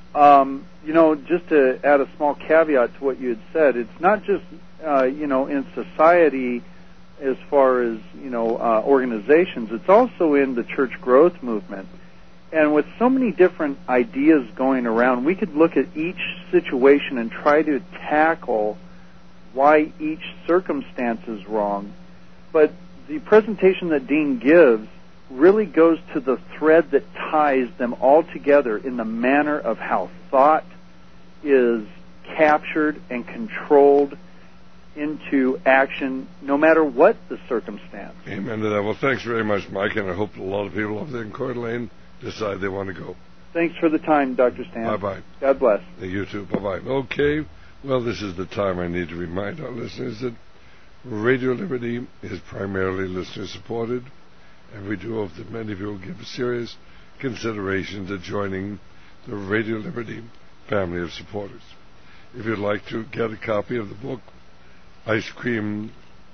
Just to add a small caveat to what you had said, it's not just, in society as far as, organizations. It's also in the church growth movement. And with so many different ideas going around, we could look at each situation and try to tackle why each circumstance is wrong. But the presentation that Dean gives really goes to the thread that ties them all together in the manner of how thought is captured and controlled into action, no matter what the circumstance. Amen to that. Well, thanks very much, Mike, and I hope a lot of people up there in Coeur d'Alene decide they want to go. Thanks for the time, Dr. Stan. Bye-bye. God bless. You too. Bye-bye. Okay, well, this is the time I need to remind our listeners that Radio Liberty is primarily listener-supported, and we do hope that many of you will give serious consideration to joining the Radio Liberty family of supporters. If you'd like to get a copy of the book, Ice Cream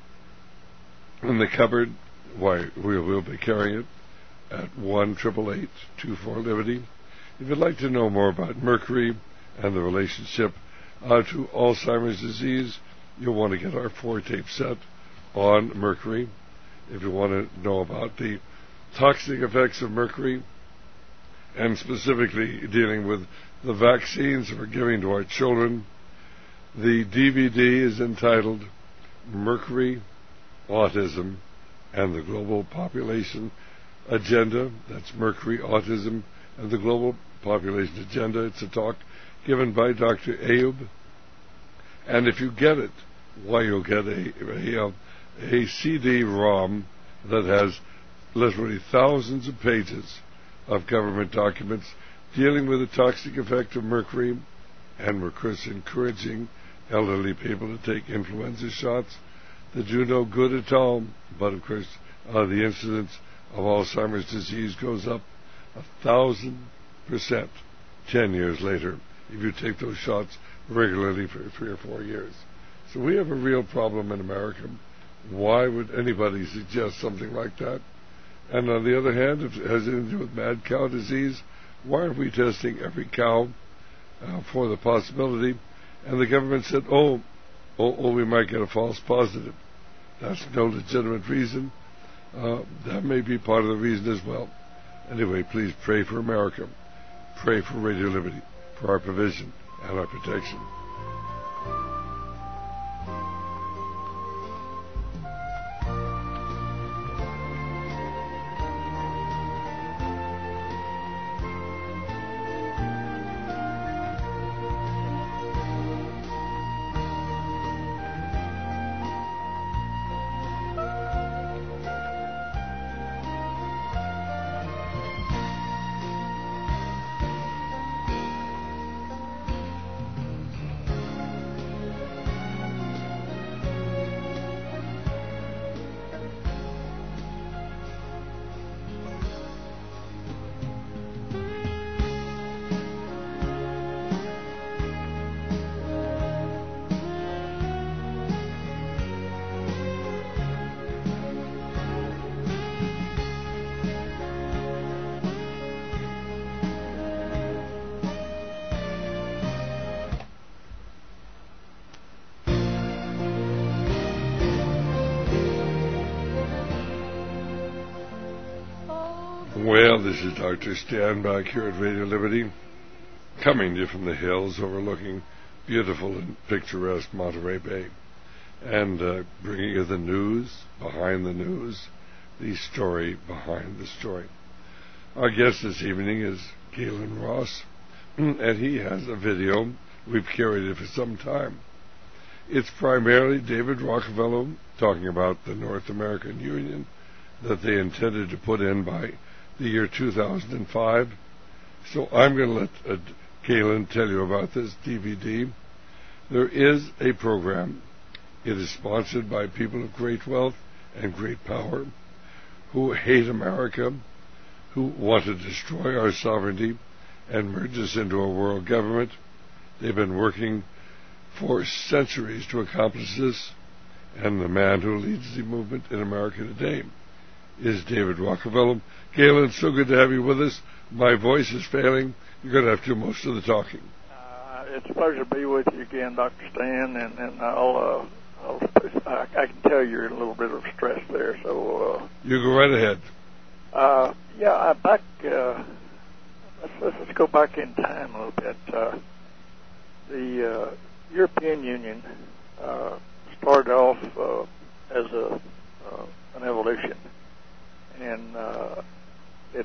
in the Cupboard, why, we'll be carrying it at 1-888-24-LIBERTY. If you'd like to know more about mercury and the relationship to Alzheimer's disease, you'll want to get our 4-tape set on mercury. If you want to know about the toxic effects of mercury, and specifically dealing with the vaccines that we're giving to our children, the DVD is entitled Mercury, Autism, and the Global Population Agenda. That's Mercury, Autism, and the Global Population Agenda. It's a talk given by Dr. Ayub. And if you get it, why, you'll get a CD-ROM that has literally thousands of pages of government documents dealing with the toxic effect of mercury, and we're, of course, encouraging elderly people to take influenza shots that do no good at all. But, of course, the incidence of Alzheimer's disease goes up 1,000% 10 years later if you take those shots regularly for 3 or 4 years. So we have a real problem in America. Why would anybody suggest something like that? And on the other hand, if it has anything to do with mad cow disease, why aren't we testing every cow for the possibility? And the government said, we might get a false positive. That's no legitimate reason. That may be part of the reason as well. Anyway, please pray for America. Pray for Radio Liberty, for our provision and our protection. Well, this is Dr. Stan back here at Radio Liberty, coming to you from the hills overlooking beautiful and picturesque Monterey Bay, and bringing you the news behind the news, the story behind the story. Our guest this evening is Galen Ross, and he has a video. We've carried it for some time. It's primarily David Rockefeller talking about the North American Union that they intended to put in by the year 2005. So I'm going to let Galen tell you about this DVD. There is a program. It is sponsored by people of great wealth and great power who hate America, who want to destroy our sovereignty and merge us into a world government. They've been working for centuries to accomplish this, and the man who leads the movement in America today is David Rockefeller. Galen, so good to have you with us. My voice is failing. You're going to have to do most of the talking. It's a pleasure to be with you again, Dr. Stan, and I can tell you're in a little bit of stress there. So you go right ahead. Let's go back in time a little bit. The European Union started off as an evolution, and it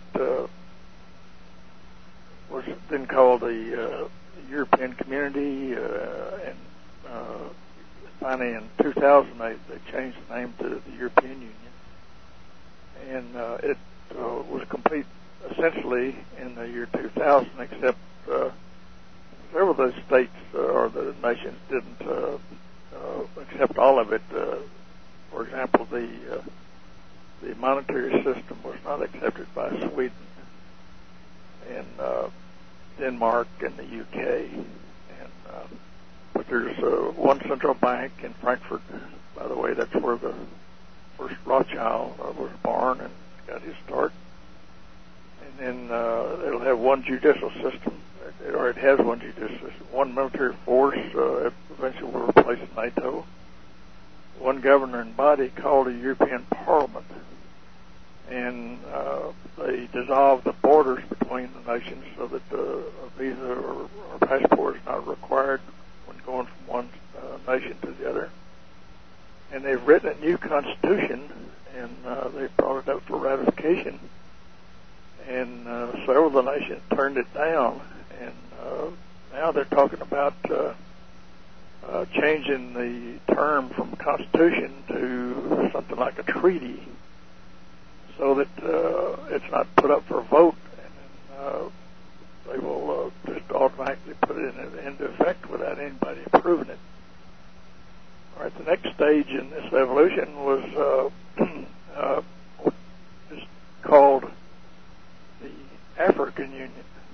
was then called the European Community, and finally in 2008 they changed the name to the European Union, and it was complete essentially in the year 2000, except several of those states or the nations didn't accept all of it. For example, the monetary system was not accepted by Sweden and Denmark and the UK. But there's one central bank in Frankfurt. By the way, that's where the first Rothschild was born and got his start. And then it'll have one judicial system. It has one judicial system. One military force eventually will replace NATO. One governing body called the European Parliament. And they dissolved the borders between the nations so that a visa or passport is not required when going from one nation to the other. And they've written a new constitution, and they've brought it up for ratification. And several of the nations turned it down, and now they're talking about changing the term from constitution to something like a treaty, so that it's not put up for a vote, and they will just automatically put it into effect without anybody approving it. All right, the next stage in this evolution was what is called the African Union.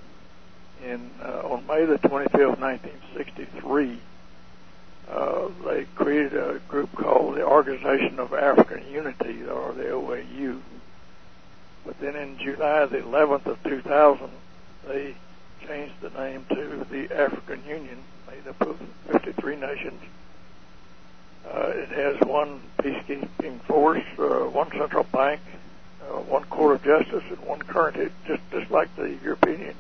On May the 25th, 1963, they created a group called the Organization of African Unity, or the OAU. But then in July the 11th of 2000, they changed the name to the African Union, made up of 53 nations. It has one peacekeeping force, one central bank, one court of justice, and one currency, just like the European Union.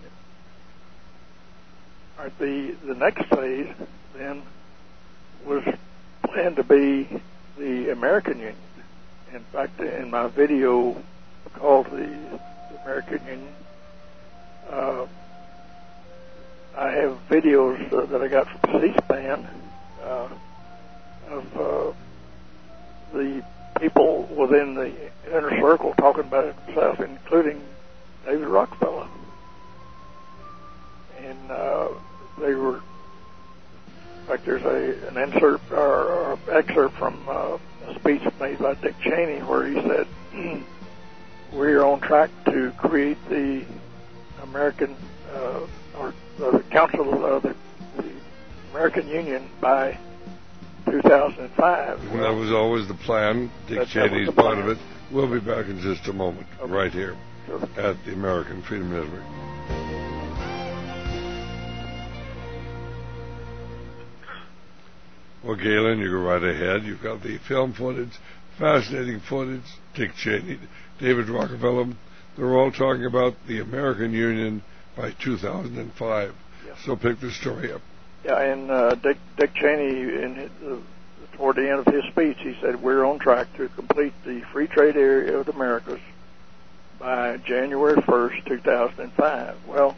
All right, the next phase then was planned to be the American Union. In fact, in my video called the American Union, I have videos that I got from C-SPAN of the people within the inner circle talking about it themselves, including David Rockefeller. And they were, in fact, there's an insert or excerpt from a speech made by Dick Cheney where he said, "We're on track to create the American or the Council of the American Union by 2005. And that was always the plan. Dick Cheney's part of it. We'll be back in just a moment, right here at the American Freedom Network. Well, Galen, you go right ahead. You've got the film footage, fascinating footage. Dick Cheney, David Rockefeller, they're all talking about the American Union by 2005. Yeah. So pick the story up. Yeah, and Dick Cheney, toward the end of his speech, he said, we're on track to complete the free trade area of the Americas by January 1st, 2005. Well,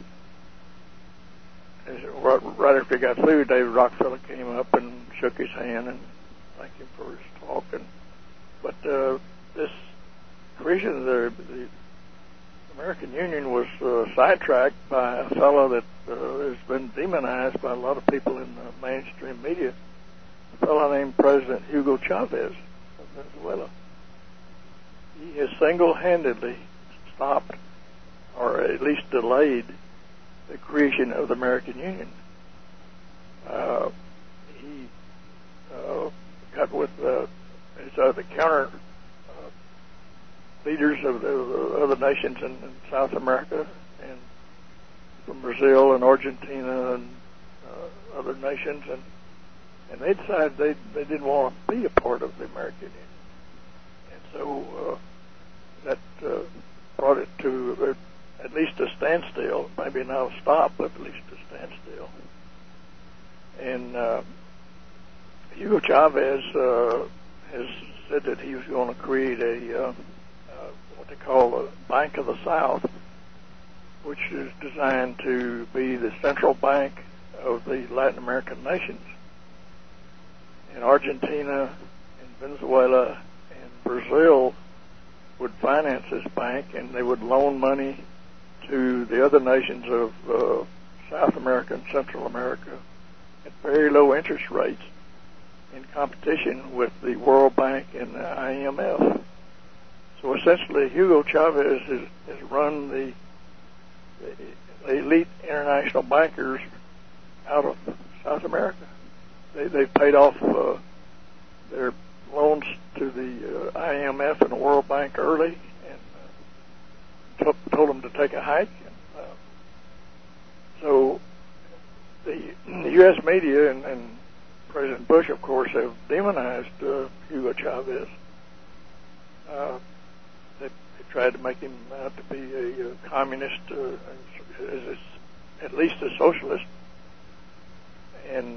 right after he got through, David Rockefeller came up and shook his hand and thanked him for his talk. But this creation of the American Union was sidetracked by a fellow that has been demonized by a lot of people in the mainstream media, a fellow named President Hugo Chavez of Venezuela. He has single-handedly stopped, or at least delayed, the creation of the American Union. He got with the counter leaders of the other nations in South America, and from Brazil and Argentina and other nations, and they decided they didn't want to be a part of the American Union. And so that brought it to at least a standstill, maybe not a stop, but at least a standstill. And Hugo Chavez has said that he was going to create what they call a Bank of the South, which is designed to be the central bank of the Latin American nations. And Argentina and Venezuela and Brazil would finance this bank, and they would loan money to the other nations of South America and Central America at very low interest rates in competition with the World Bank and the IMF. So essentially, Hugo Chavez has run the elite international bankers out of South America. They paid off their loans to the IMF and the World Bank early, and told them to take a hike. And, so the U.S. media and President Bush, of course, have demonized Hugo Chavez. They tried to make him out to be a communist, at least a socialist, and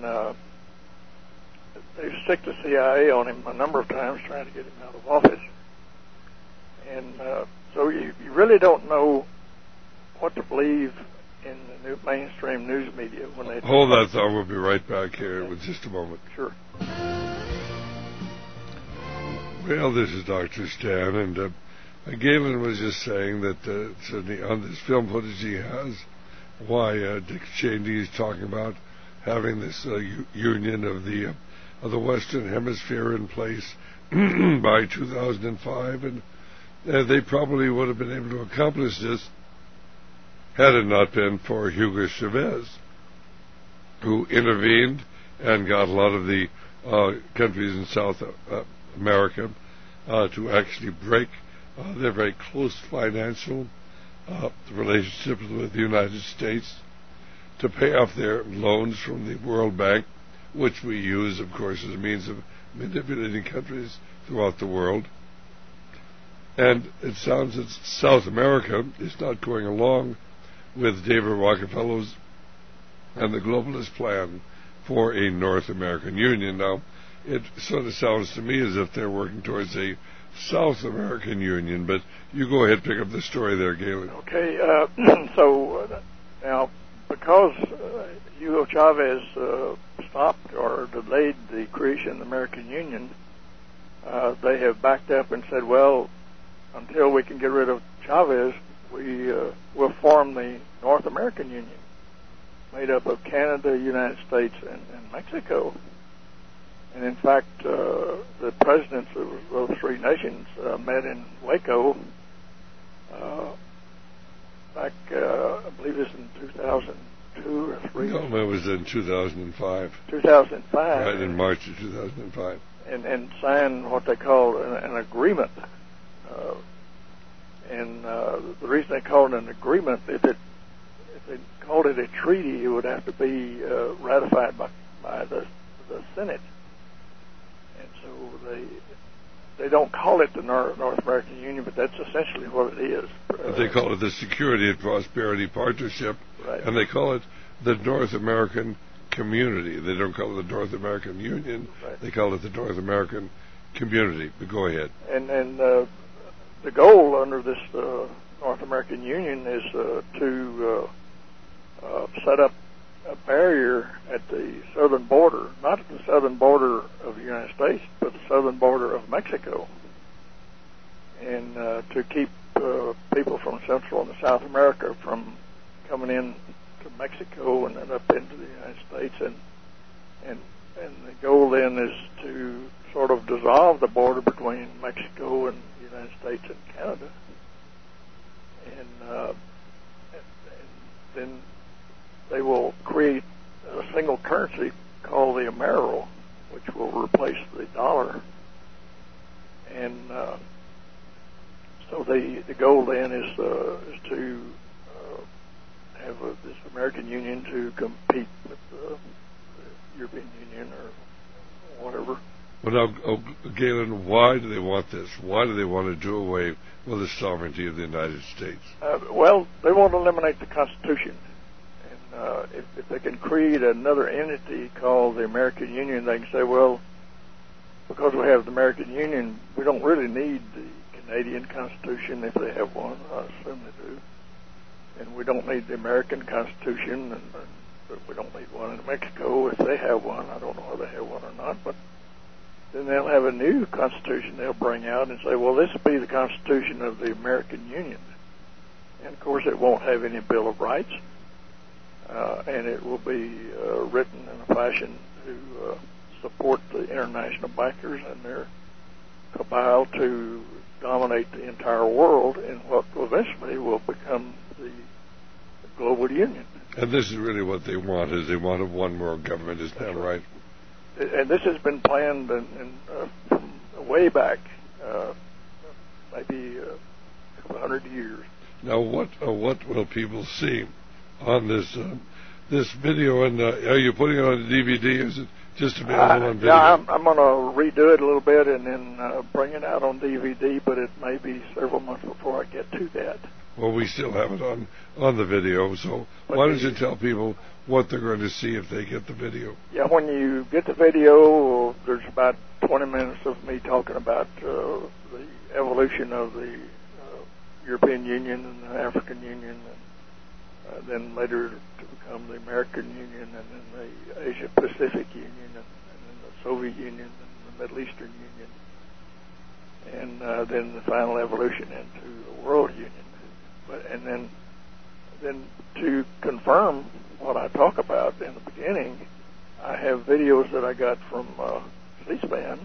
they stick the CIA on him a number of times, trying to get him out of office. And so you really don't know what to believe in the new mainstream news media when they... Hold that thought. We'll be right back here in just a moment. Sure. Well, this is Dr. Stan, and Galen was just saying that certainly on this film footage he has, why Dick Cheney is talking about having this union of the Western Hemisphere in place by 2005, and they probably would have been able to accomplish this had it not been for Hugo Chavez, who intervened and got a lot of the countries in South America to actually break their very close financial relationships with the United States, to pay off their loans from the World Bank, which we use, of course, as a means of manipulating countries throughout the world. And it sounds that South America is not going along with David Rockefeller's and the globalist plan for a North American Union. Now, it sort of sounds to me as if they're working towards a South American Union, but you go ahead and pick up the story there, Galen. Okay, so now, because Hugo Chavez stopped or delayed the creation of the American Union, they have backed up and said, well, until we can get rid of Chavez, we will form the North American Union, made up of Canada, United States, and Mexico. And in fact, the presidents of those three nations met in Waco back, I believe it's in 2002 or 3. No, it was in 2005. 2005. Right, in March of 2005. And signed what they call an agreement. And the reason they call it an agreement, if they called it a treaty, it would have to be ratified by the Senate. And so they don't call it the North American Union, but that's essentially what it is. They call it the Security and Prosperity Partnership, right. And they call it the North American Community. They don't call it the North American Union. Right. They call it the North American Community. But go ahead. And the goal under this North American Union is to set up a barrier at the southern border, not at the southern border of the United States, but the southern border of Mexico, and to keep people from Central and South America from coming in to Mexico and then up into the United States, and the goal then is to sort of dissolve the border between Mexico and the United States and Canada, and then they will create a single currency called the Amero, which will replace the dollar, and so the goal then is to have this American Union to compete with the European Union or whatever. Well, now, Galen, why do they want this? Why do they want to do away with the sovereignty of the United States? Well, they want to eliminate the Constitution. And if they can create another entity called the American Union, they can say, well, because we have the American Union, we don't really need the Canadian Constitution if they have one. I assume they do. And we don't need the American Constitution, but we don't need one in Mexico if they have one. I don't know whether they have one or not, but then they'll have a new Constitution they'll bring out and say, well, this will be the Constitution of the American Union. And, of course, it won't have any Bill of Rights, and it will be written in a fashion to support the international bankers and their cabal to dominate the entire world in what eventually will become the global union. And this is really what they want, is they want a one world government, is that right? And this has been planned from way back, maybe a couple 100 years. Now, what will people see on this video? And are you putting it on DVD? Is it just available on video? Yeah, I'm going to redo it a little bit and then bring it out on DVD, but it may be several months before I get to that. Well, we still have it on the video, so why don't you tell people what they're going to see if they get the video? Yeah, when you get the video, there's about 20 minutes of me talking about the evolution of the European Union and the African Union, and then later to become the American Union, and then the Asia-Pacific Union, and then the Soviet Union, and the Middle Eastern Union, and then the final evolution into the World Union. And then to confirm what I talk about in the beginning, I have videos that I got from C-SPAN,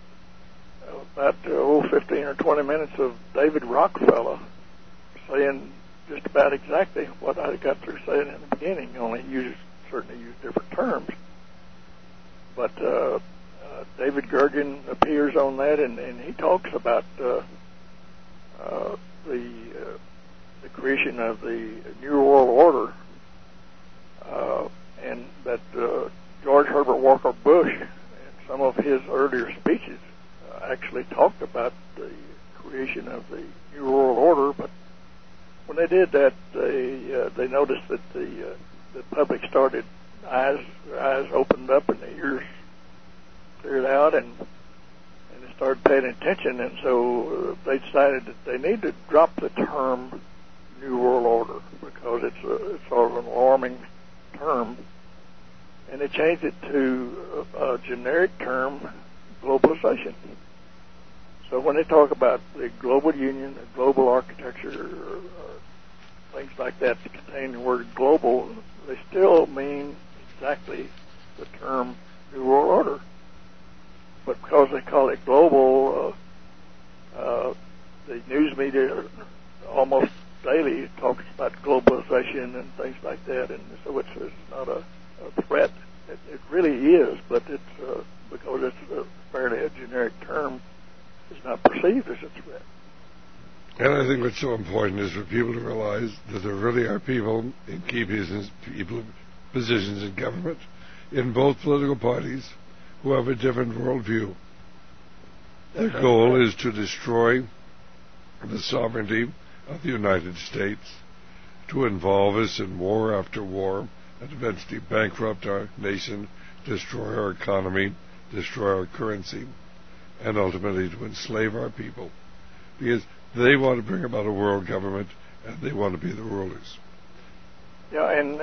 about 15 or 20 minutes of David Rockefeller saying just about exactly what I got through saying in the beginning, only certainly use different terms. But David Gergen appears on that, and he talks about the creation of the New World Order, and that George Herbert Walker Bush, in some of his earlier speeches, actually talked about the creation of the New World Order. But when they did that, they noticed that the public started eyes opened up and the ears cleared out, and they started paying attention, and so they decided that they need to drop the term New World Order because it's sort of an alarming term, and they changed it to a generic term, globalization. So when they talk about the global union, the global architecture, or things like that that contain the word global, they still mean exactly the term New World Order. But because they call it global, the news media almost daily talks about globalization and things like that, and so it's not a threat. It really is, but it's because it's fairly a generic term, it's not perceived as a threat. And I think what's so important is for people to realize that there really are people in key positions in government, in both political parties, who have a different worldview. Their goal is to destroy the sovereignty of the United States to involve us in war after war and eventually bankrupt our nation, destroy our economy, destroy our currency, and ultimately to enslave our people. Because they want to bring about a world government and they want to be the rulers. Yeah, and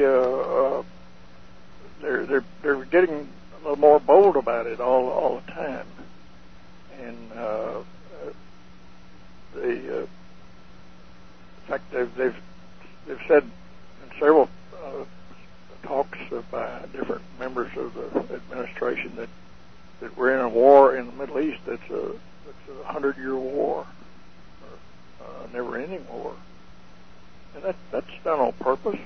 they're getting a little more bold about it all the time. And in fact, they've said in several talks by different members of the administration that we're in a war in the Middle East that's a 100-year war, or a never-ending war, and that's done on purpose.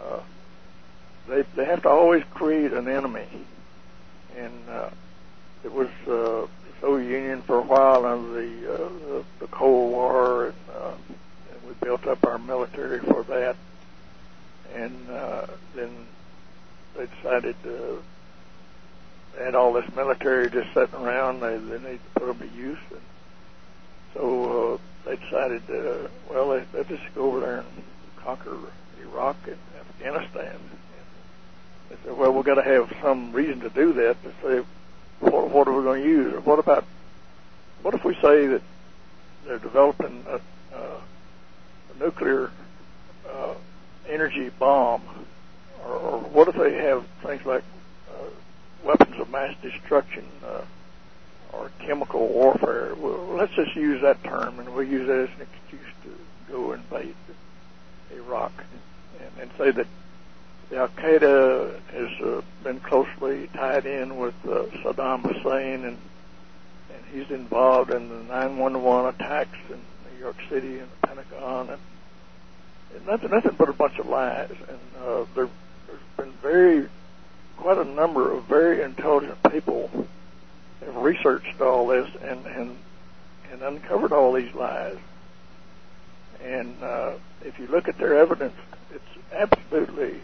They have to always create an enemy, and it was the Soviet Union for a while under the Cold War, and we built up our military for that, and then they decided to add all this military just sitting around. They need to put them to use, and so they decided, let's just go over there and conquer Iraq and Afghanistan. They said, well, we've got to have some reason to do that. To say, what are we going to use? Or what if we say that they're developing a nuclear energy bomb? Or what if they have things like weapons of mass destruction or chemical warfare? Well, let's just use that term, and we'll use that as an excuse to go invade Iraq and say that Al-Qaeda has been closely tied in with Saddam Hussein, and he's involved in the 9/11 attacks in New York City and the Pentagon, and nothing but a bunch of lies. And there's been quite a number of very intelligent people have researched all this and uncovered all these lies. And if you look at their evidence, it's absolutely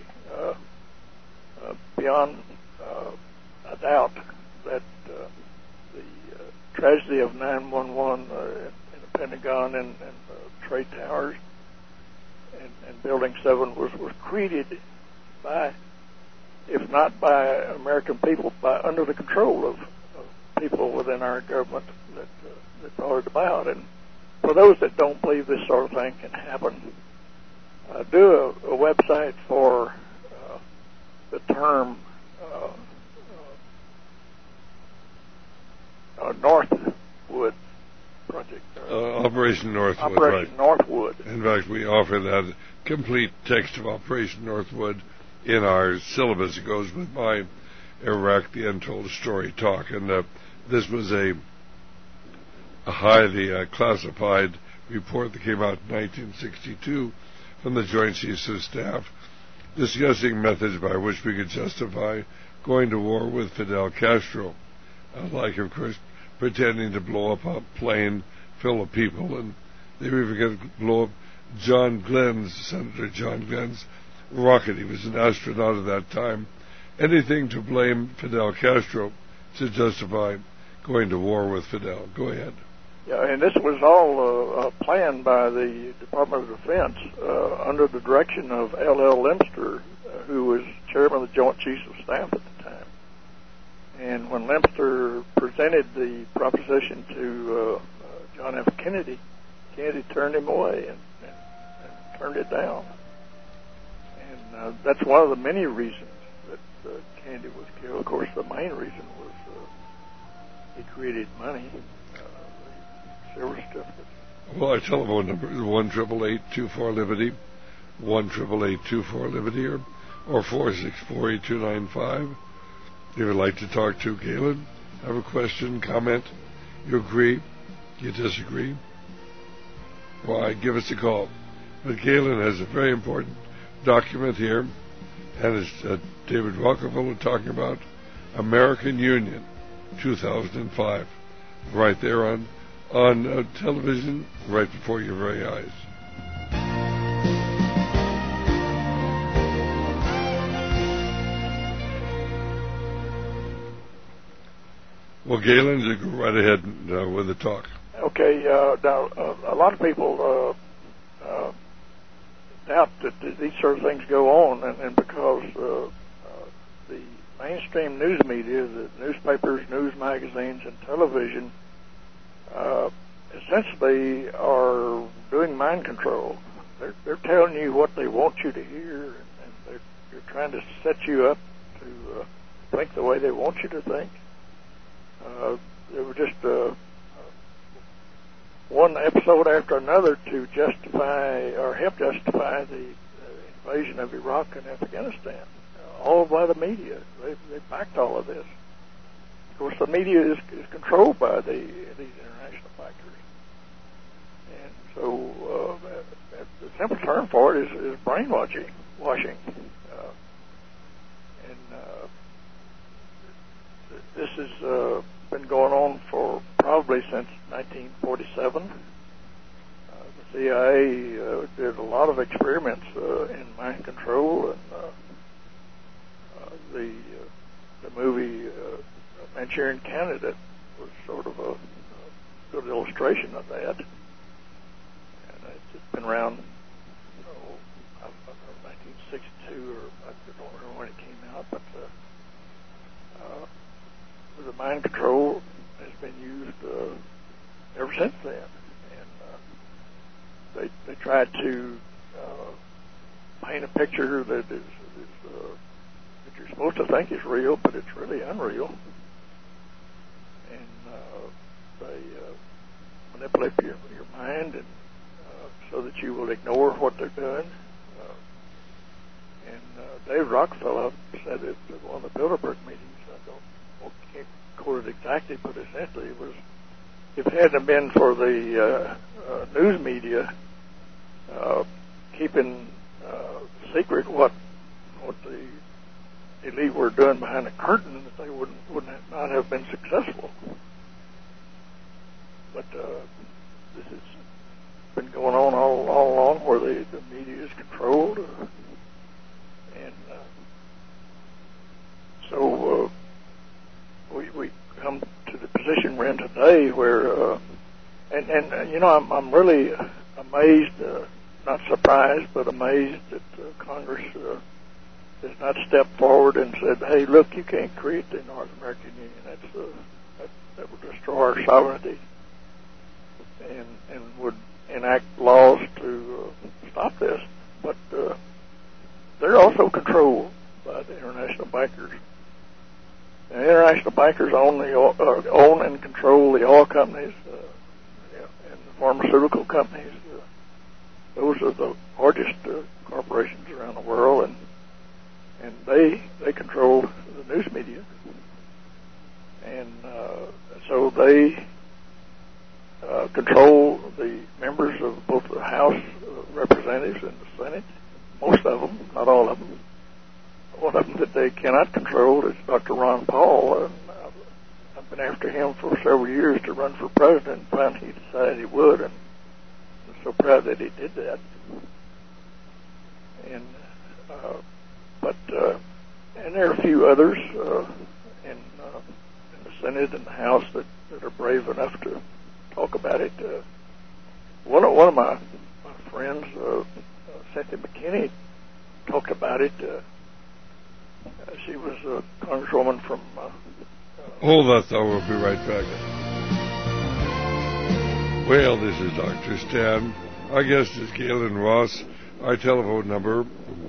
beyond a doubt that the tragedy of 9/11 in the Pentagon and Trade Towers and Building 7 was created by, if not by American people, by under the control of people within our government that brought it about. And for those that don't believe this sort of thing can happen, do a website for the term Northwood Project. Operation Northwood. Operation Northwood. In fact, we offer that complete text of Operation Northwood in our syllabus. It goes with my Iraq, the Untold Story talk. And this was a highly classified report that came out in 1962 from the Joint Chiefs of Staff, discussing methods by which we could justify going to war with Fidel Castro, like, of course, pretending to blow up a plane full of people, and they were even going to blow up Senator John Glenn's rocket. He was an astronaut at that time. Anything to blame Fidel Castro to justify going to war with Fidel. Go ahead. Yeah, and this was all planned by the Department of Defense under the direction of L.L. Lemster, who was chairman of the Joint Chiefs of Staff at the time. And when Lemster presented the proposition to John F. Kennedy, Kennedy turned him away and turned it down. And that's one of the many reasons that Kennedy was killed. Of course, the main reason was he created money. Silver certificates. Well, our telephone number is 1-888-24-LIBERTY, 1-888-24-LIBERTY, or 464-8295. If you'd like to talk to Galen, have a question, comment, you agree, you disagree, why, give us a call. But Galen has a very important document here, and it's David Rockefeller talking about American Union 2005, right there on television, right before your very eyes. Well, Galen, you go right ahead with the talk. Okay. Now, a lot of people doubt that these sort of things go on, and because the mainstream news media, the newspapers, news magazines, and television essentially are doing mind control. They're telling you what they want you to hear, and they're trying to set you up to think the way they want you to think. There were just one episode after another to justify or help justify the invasion of Iraq and Afghanistan, all by the media. They backed all of this. Of course, the media is controlled by these international factors, and so the simple term for it is brainwashing. This has been going on for probably since 1947. The CIA did a lot of experiments in mind control, and the movie Manchurian Candidate was sort of a good illustration of that. And it's been around, I don't know, 1962, or I don't remember when it came out, but the mind control has been used ever since then. And they tried to paint a picture that that you're supposed to think is real, but it's really unreal. And they manipulate your mind, and so that you will ignore what they're doing. Dave Rockefeller said it at one of the Bilderberg meetings. I can't quote it exactly, but essentially it was, if it hadn't been for the news media keeping secret what the elite were doing behind the curtain, that they would not have been successful. But this has been going on all along, where the media is controlled, and so we come to the position we're in today, where and you know, I'm really amazed, not surprised, but amazed that Congress has not stepped forward and said, "Hey, look, you can't create the North American Union. That would destroy our sovereignty," and would enact laws to stop this. But they're also controlled by the international bankers. The international bankers own and control the oil companies and the pharmaceutical companies. Those are the largest corporations around the world, and they control the news media, and so they control the members of both the House Representatives and the Senate. Most of them, not all of them. One of them that they cannot control is Dr. Ron Paul. I've been after him for several years to run for president, and finally he decided he would, and I'm so proud that he did that. And and there are a few others in the Senate and the House that are brave enough to talk about it. One of my friends, Cynthia McKinney, talked about it. She was a congresswoman from... Hold that thought, we'll be right back. Well, this is Dr. Stan. Our guest is Galen Ross. Our telephone number,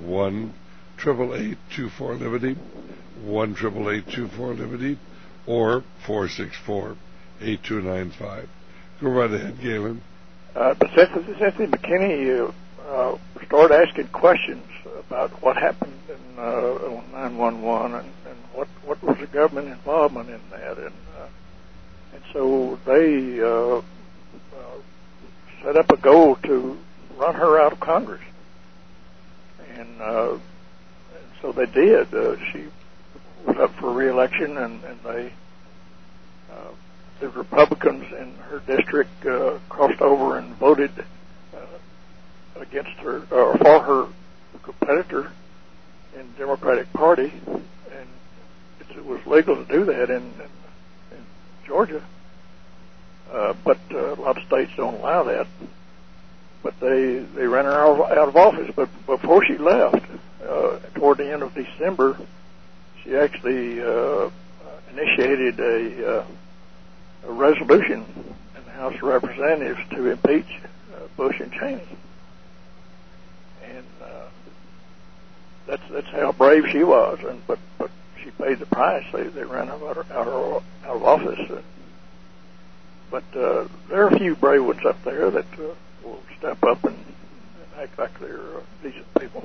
1-888-24-LIBERTY, 1-888-24-LIBERTY, or 464-8295. Go right ahead, Galen. Cynthia McKinney started asking questions about what happened in 9/11 and what was the government involvement in that, and so they set up a goal to run her out of Congress, and so they did. She was up for re-election, and they the Republicans in her district crossed over and voted against her or for her competitor in the Democratic Party, and it was legal to do that in Georgia, but a lot of states don't allow that. but they ran her out of office. But before she left, toward the end of December, she actually initiated a resolution in the House of Representatives to impeach Bush and Cheney, and that's how brave she was. And but she paid the price. They ran her out of office. But there are a few brave ones up there that will step up and act like they're decent people.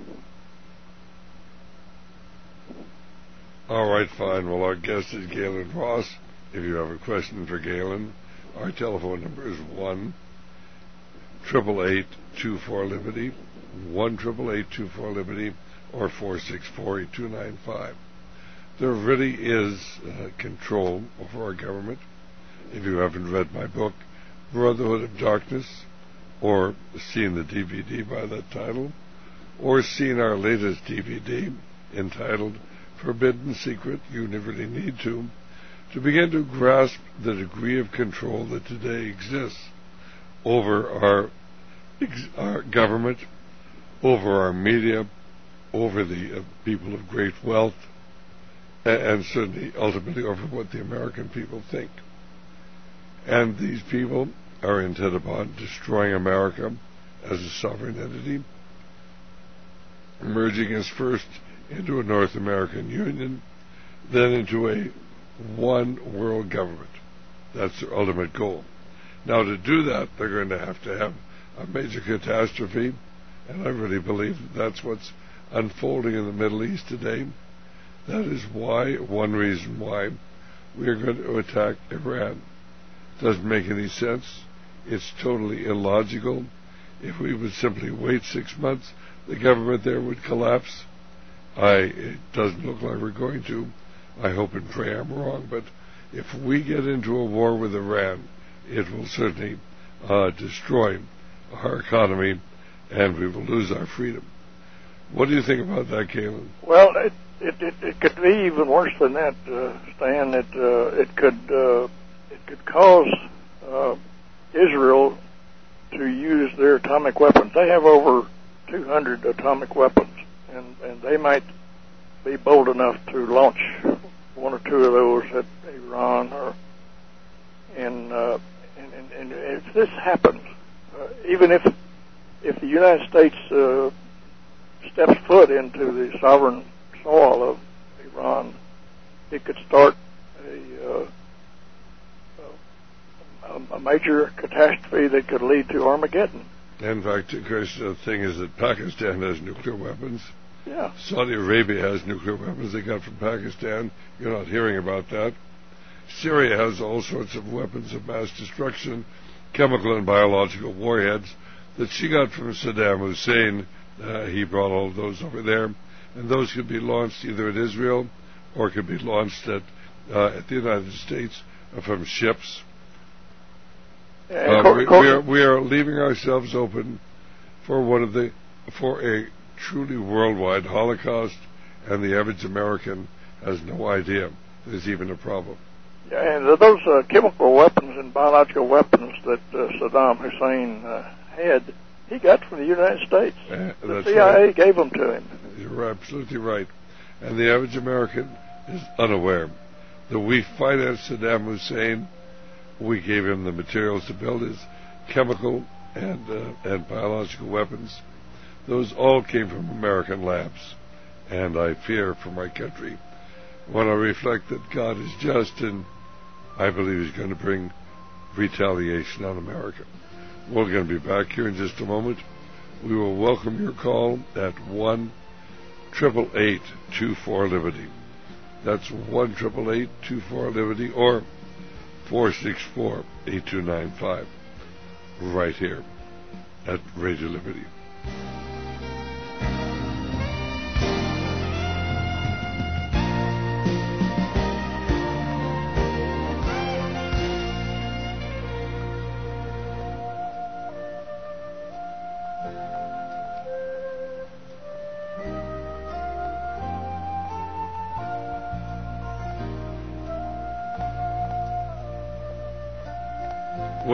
All right, fine. Well, our guest is Galen Ross. If you have a question for Galen, our telephone number is 1-888-24-LIBERTY, 1-888-24-LIBERTY, or 464-8295. There really is control over our government. If you haven't read my book, Brotherhood of Darkness, or seen the DVD by that title, or seen our latest DVD entitled Forbidden Secret, you really need to begin to grasp the degree of control that today exists over our government, over our media, over the people of great wealth, and certainly ultimately over what the American people think. And these people are intent upon destroying America as a sovereign entity, merging us first into a North American Union, then into a one world government. That's their ultimate goal. Now, to do that, they're going to have a major catastrophe, and I really believe that's what's unfolding in the Middle East today. That is one reason why we are going to attack Iran. Doesn't make any sense. It's totally illogical. If we would simply wait 6 months, the government there would collapse. It doesn't look like we're going to. I hope and pray I'm wrong, but if we get into a war with Iran, it will certainly destroy our economy, and we will lose our freedom. What do you think about that, Galen? Well, it could be even worse than that, Stan. It could cause Israel to use their atomic weapons. They have over 200 atomic weapons, and they might be bold enough to launch one or two of those at Iran, and if this happens, even if the United States steps foot into the sovereign soil of Iran, it could start a major catastrophe that could lead to Armageddon. In fact, of course, the thing is that Pakistan has nuclear weapons. Yeah. Saudi Arabia has nuclear weapons they got from Pakistan. You're not hearing about that. Syria has all sorts of weapons of mass destruction, chemical and biological warheads that she got from Saddam Hussein. He brought all of those over there, and those could be launched either at Israel or could be launched at the United States from ships. We are leaving ourselves open for a truly worldwide Holocaust, and the average American has no idea there's even a problem. Yeah, and those chemical weapons and biological weapons that Saddam Hussein had, he got from the United States. The CIA gave them to him. You're absolutely right. And the average American is unaware that we financed Saddam Hussein. We gave him the materials to build his chemical and biological weapons. Those all came from American labs. And I fear for my country when I reflect that God is just, and I believe He's going to bring retaliation on America. We're going to be back here in just a moment. We will welcome your call at 1-888-24-LIBERTY. That's 1-888-24-LIBERTY, or 464-8295, right here at Radio Liberty.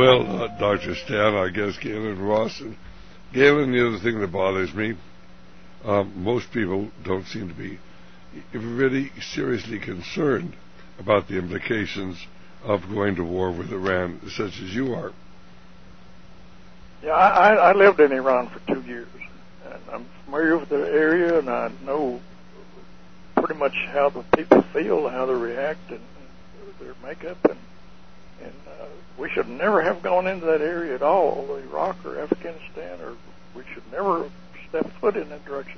Well, Dr. Stan, I guess Galen Ross. And Galen, the other thing that bothers me, most people don't seem to be really seriously concerned about the implications of going to war with Iran, such as you are. Yeah, I lived in Iran for 2 years, and I'm familiar with the area, and I know pretty much how the people feel, how they react, and their makeup, and we should never have gone into that area at all, Iraq or Afghanistan, or we should never step foot in that direction.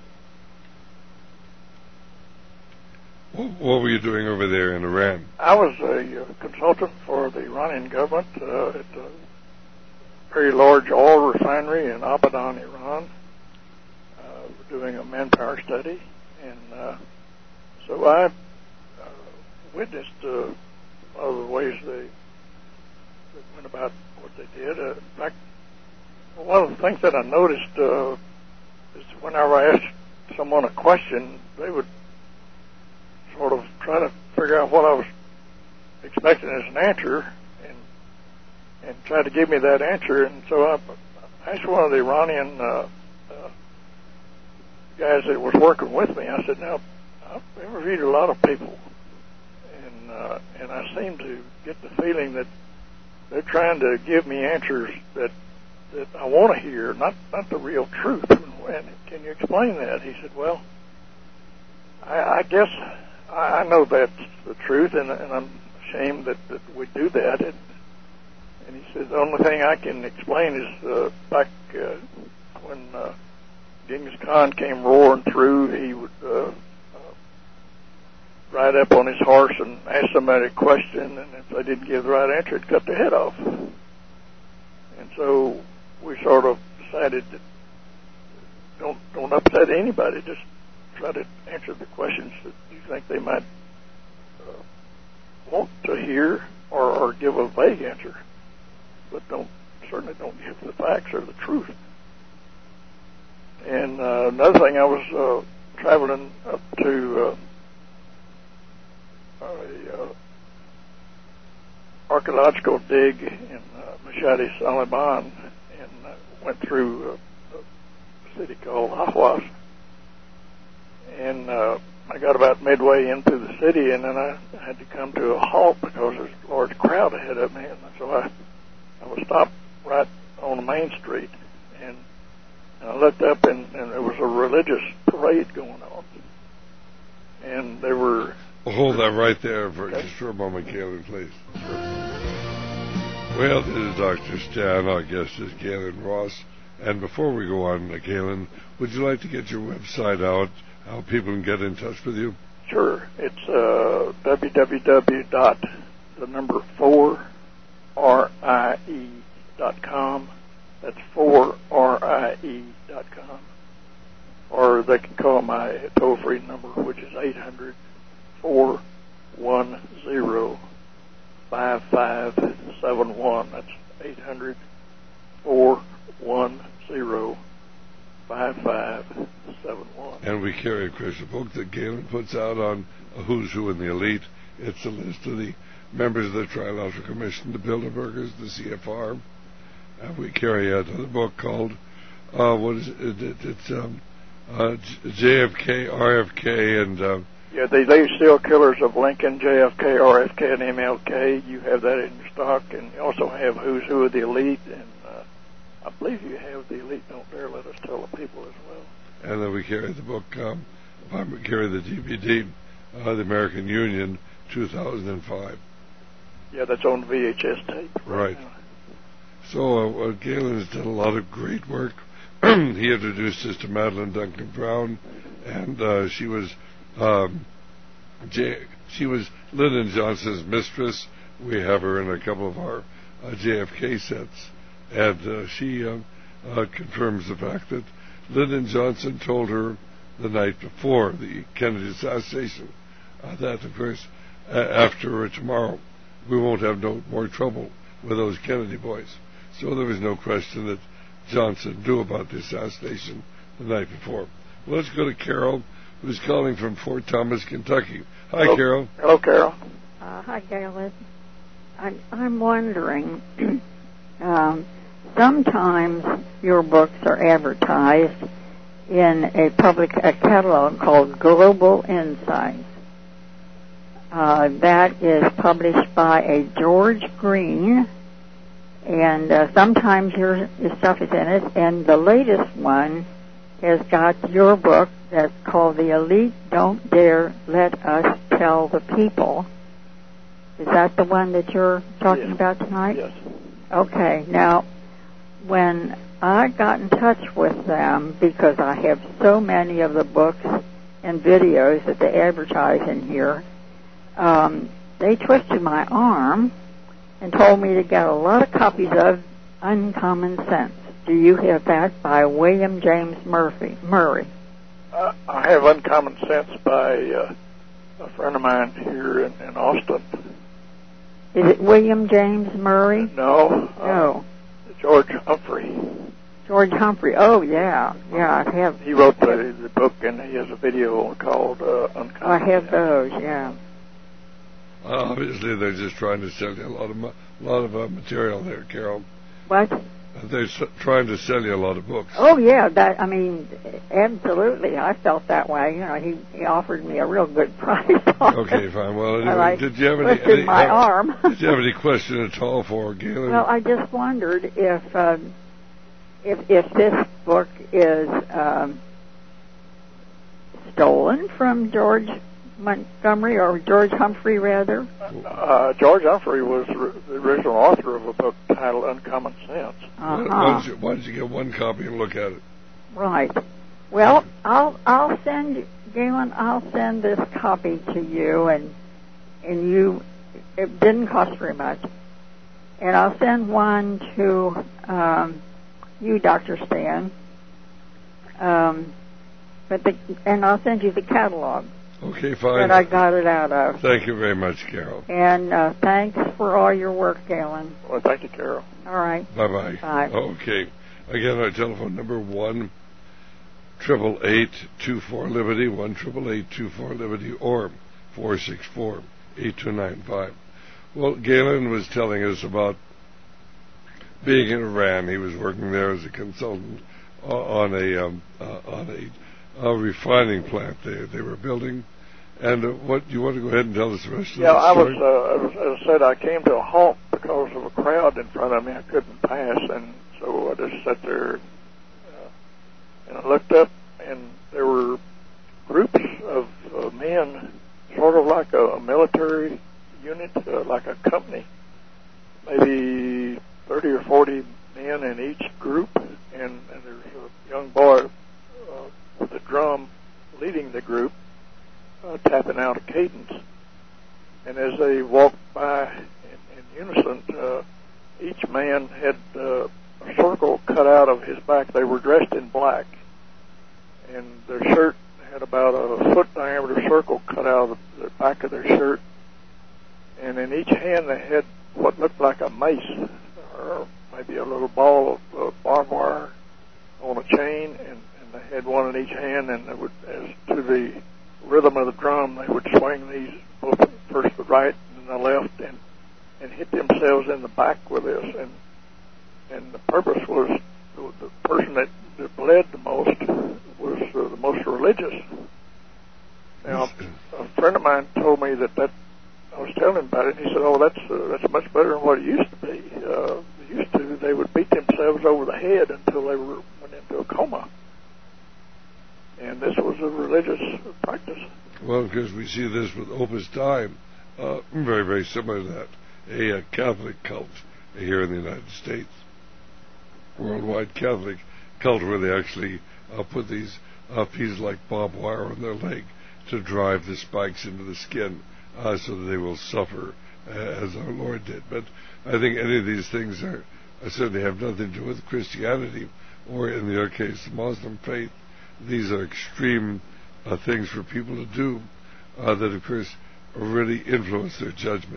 What were you doing over there in Iran? I was a consultant for the Iranian government at a very large oil refinery in Abadan, Iran. We're doing a manpower study, and so I witnessed a lot of the ways they went about what they did. In fact, one of the things that I noticed is whenever I asked someone a question, they would sort of try to figure out what I was expecting as an answer, and try to give me that answer. And so I asked one of the Iranian guys that was working with me. I said, "Now, I've interviewed a lot of people, and I seem to get the feeling that they're trying to give me answers that I want to hear, not the real truth. And can you explain that?" He said, "Well, I guess I know that's the truth, and I'm ashamed that we do that." And he said, "The only thing I can explain is back when Genghis Khan came roaring through, he would ride up on his horse and ask somebody a question, and if they didn't give the right answer, he'd cut their head off." And so we sort of decided that don't upset anybody, just try to answer the questions that you think they might want to hear, or give a vague answer, but certainly don't give the facts or the truth. And another thing, I was traveling up to a archaeological dig in Mashhad Saliban, and went through a city called Ahwaz. And I got about midway into the city, and then I had to come to a halt because there's a large crowd ahead of me. And so I was stopped right on the main street, and I looked up, and there was a religious parade going on. And they were... Hold that right there just for a moment, Galen, please. Well, this is Dr. Stan. Our guest is Galen Ross. And before we go on, Galen, would you like to get your website out, how people can get in touch with you? Sure. It's www.4RIE.com. That's 4RIE.com. Or they can call my toll-free number, which is 800-410-5571. That's 800-410-5571. And we carry, of course, a book that Galen puts out on a who's who in the elite. It's a list of the members of the Trilateral Commission, the Bilderbergers, the CFR. We carry another book called, what is it? It's JFK, RFK, and... yeah, they still killers of Lincoln, JFK, RFK, and MLK. You have that in your stock, and you also have who's who of the elite, and I believe you have the elite Don't Dare Let Us Tell the People as well. And then we carry the book, we carry the DVD, The American Union, 2005. Yeah, that's on VHS tape. Right. Now. So Galen has done a lot of great work. He introduced us to Madeline Duncan Brown, and she was Lyndon Johnson's mistress. We have her in a couple of our JFK sets, and she confirms the fact that Lyndon Johnson told her the night before the Kennedy assassination that, of course, after tomorrow we won't have no more trouble with those Kennedy boys. So there was no question that Johnson knew about the assassination the night before. Well, let's go to Carol, who's calling from Fort Thomas, Kentucky. Hi, Hello. Carol. Hello, Carol. Hi, Galen. I'm wondering, Sometimes your books are advertised in a catalog called Global Insights. That is published by a George Green, and sometimes your stuff is in it, and the latest one has got your book that's called The Elite Don't Dare Let Us Tell the People. Is that the one that you're talking about tonight? Yes. Okay. Now, when I got in touch with them, because I have so many of the books and videos that they advertise in here, they twisted my arm and told me to get a lot of copies of Uncommon Sense. Do you have that by William James Murray? I have Uncommon Sense by a friend of mine here in Austin. Is it William James Murray? No. No. George Humphrey. George Humphrey. Oh, yeah. Yeah, I have. He wrote the book, and he has a video called Uncommon Sense. I have those, yeah. Obviously, they're just trying to sell you a lot of material there, Carol. What? They're trying to sell you a lot of books. Oh, yeah. Absolutely. I felt that way. You know, he offered me a real good price. Okay, fine. Well, anyway, did you have any my arm? Did you have any question at all for Galen? Well, I just wondered if this book is stolen from George Montgomery, or George Humphrey, rather. George Humphrey was the original author of a book titled Uncommon Sense. Why don't you get one copy and look at it? Right. Well, I'll send Galen. I'll send this copy to you, and you. It didn't cost very much, and I'll send one to you, Dr. Stan. And I'll send you the catalog. Okay, fine. That I got it out of. Thank you very much, Carol. And thanks for all your work, Galen. Well, thank you, Carol. All right. Bye-bye. Bye. Okay. Again, our telephone number 1-888-24-LIBERTY, 1-888-24-LIBERTY, or 464-8295. Well, Galen was telling us about being in Iran. He was working there as a consultant on a refining plant they were building. And what you want to go ahead and tell us the rest of the story? As I said, I came to a halt because of a crowd in front of me. I couldn't pass, and so I just sat there and I looked up, and there were groups of men, sort of like a military unit, like a company, maybe 30 or 40 men in each group, and there's a young boy with a drum leading the group, tapping out a cadence. And as they walked by in unison, each man had a circle cut out of his back. They were dressed in black, and their shirt had about a foot diameter circle cut out of the back of their shirt. And in each hand they had what looked like a mace, or maybe a little ball of barbed wire on a chain, and they had one in each hand, and they would, as to the rhythm of the drum, they would swing these, both first the right and the left, and hit themselves in the back with this. And the purpose was the person that bled the most was the most religious. Now, a friend of mine told me that I was telling him about it, and he said, "Oh, that's much better than what it used to be. They would beat themselves over the head until they went into a coma." And this was a religious practice. Well, because we see this with Opus Dei, very, very similar to that, a Catholic cult here in the United States, worldwide Catholic cult, where they actually put these pieces like barbed wire on their leg to drive the spikes into the skin, so that they will suffer as our Lord did. But I think any of these things certainly have nothing to do with Christianity, or in the other case, the Muslim faith. These are extreme things for people to do that, of course, really influence their judgment.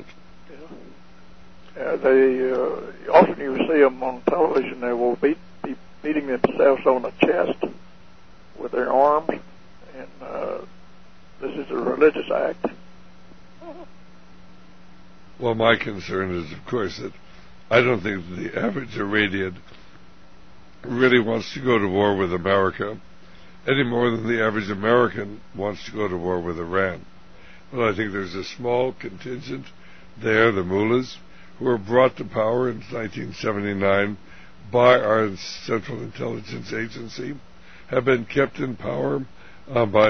They often you see them on television. They will be beating themselves on the chest with their arms, and this is a religious act. Well, my concern is, of course, that I don't think the average Iranian really wants to go to war with America any more than the average American wants to go to war with Iran. But I think there's a small contingent there, the mullahs, who were brought to power in 1979 by our Central Intelligence Agency, have been kept in power by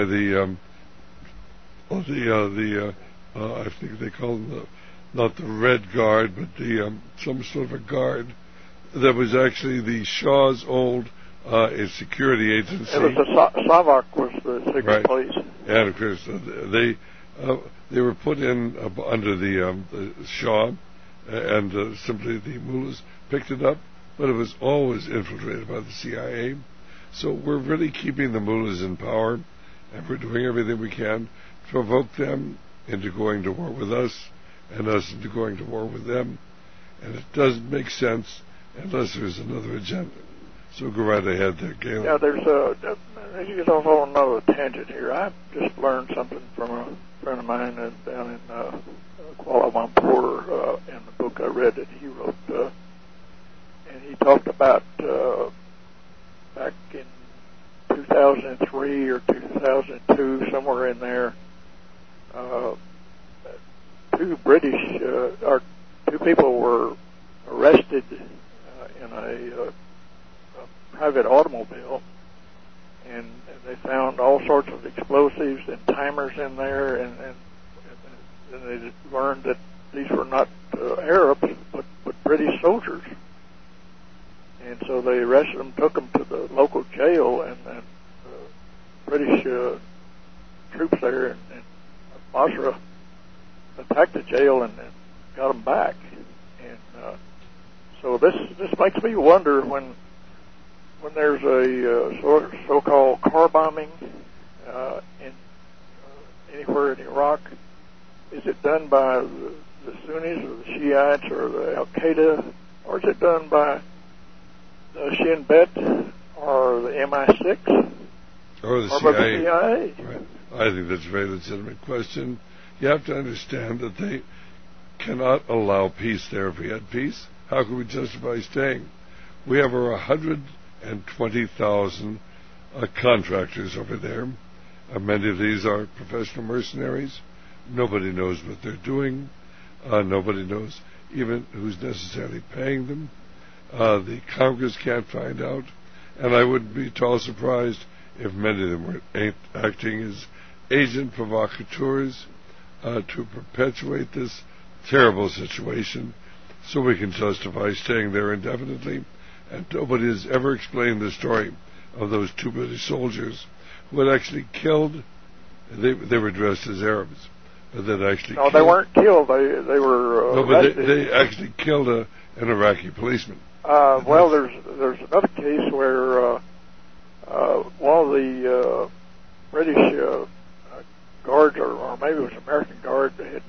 I think they call them not the Red Guard, but some sort of a guard that was actually the Shah's old security agency. It was the SAVAK was the secret police. And of course they were put in under the Shah, and simply the mullahs picked it up, but it was always infiltrated by the CIA. So we're really keeping the mullahs in power, and we're doing everything we can to provoke them into going to war with us, and us into going to war with them. And it doesn't make sense unless there's another agenda. So go right ahead there, Galen. Yeah, there's you get off on another tangent here. I just learned something from a friend of mine down in Kuala Lumpur in the book I read that he wrote, and he talked about back in 2003 or 2002, somewhere in there, two people were arrested in a private automobile, and they found all sorts of explosives and timers in there, and they learned that these were not Arabs, but British soldiers. And so they arrested them, took them to the local jail, and British troops there in Basra attacked the jail and got them back. And so this makes me wonder when there's a so-called car bombing in anywhere in Iraq, is it done by the Sunnis or the Shiites or the Al-Qaeda, or is it done by the Shin Bet or the MI6 or the CIA? Right. I think that's a very legitimate question. You have to understand that they cannot allow peace there. If we had peace, how could we justify staying? We have over 120,000 contractors over there. Many of these are professional mercenaries. Nobody knows what they're doing. Nobody knows even who's necessarily paying them. The Congress can't find out. And I wouldn't be at all surprised if many of them were acting as agent provocateurs to perpetuate this terrible situation so we can justify staying there indefinitely. And nobody has ever explained the story of those two British soldiers who had actually killed. They were dressed as Arabs, but that actually no, they weren't killed. They were but they actually killed an Iraqi policeman. Well, there's another case where one of the British guards, or maybe it was American guard, had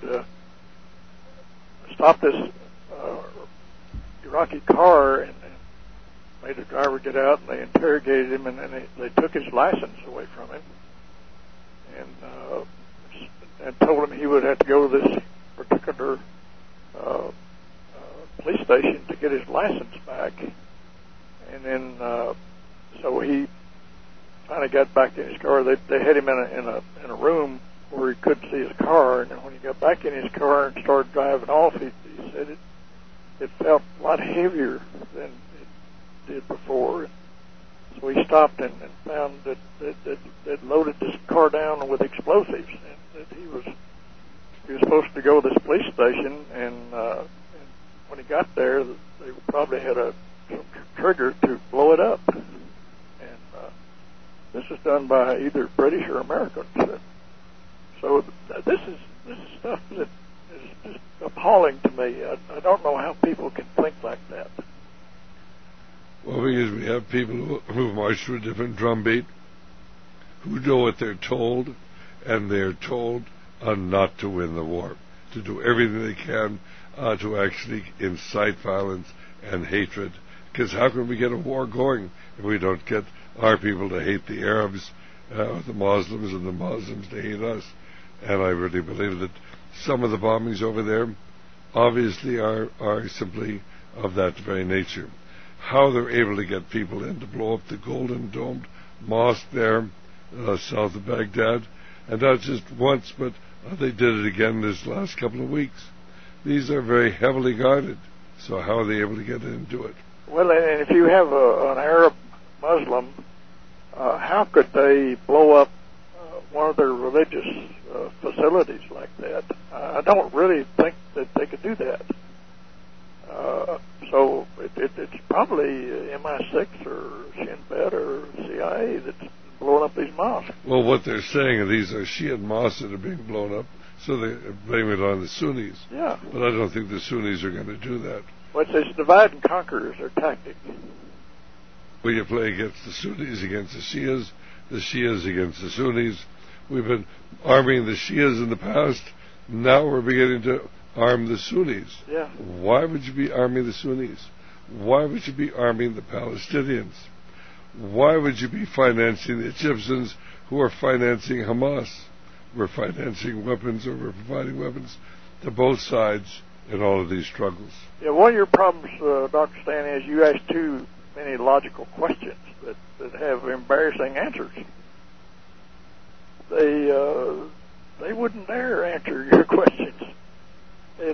stopped this Iraqi car and made the driver get out, and they interrogated him, and then they took his license away from him, and told him he would have to go to this particular police station to get his license back. And then so he finally got back in his car. They had him in a room where he couldn't see his car, and then when he got back in his car and started driving off, he said it felt a lot heavier than it did before. So he stopped and found that they'd loaded this car down with explosives, and that he was supposed to go to this police station, and when he got there, they probably had some trigger to blow it up. And this is done by either British or Americans. So this is stuff that is just appalling to me. I don't know how people can think like that. Well, because we have people who march to a different drumbeat, who know what they're told, and they're told not to win the war, to do everything they can to actually incite violence and hatred. Because how can we get a war going if we don't get our people to hate the Arabs, or the Muslims, and the Muslims to hate us? And I really believe that some of the bombings over there obviously are simply of that very nature. How they're able to get people in to blow up the Golden Domed Mosque there south of Baghdad, and not just once, but they did it again this last couple of weeks. These are very heavily guarded, so how are they able to get into it? Well, and if you have an Arab Muslim, how could they blow up one of their religious facilities like that? I don't really think that they could do that. So it's probably MI6 or Shin Bet or CIA that's blowing up these mosques. Well, what they're saying is these are Shia mosques that are being blown up, so they blame it on the Sunnis. Yeah. But I don't think the Sunnis are going to do that. Well, it's divide and conquer is their tactic. Well, you play against the Sunnis against the Shias against the Sunnis. We've been arming the Shias in the past. Now we're beginning to arm the Sunnis. Yeah. Why would you be arming the Sunnis? Why would you be arming the Palestinians? Why would you be financing the Egyptians who are financing Hamas? We're financing weapons, or we're providing weapons to both sides in all of these struggles. Yeah, one of your problems, Dr. Stan, is you ask too many logical questions that have embarrassing answers. They wouldn't dare answer your questions. And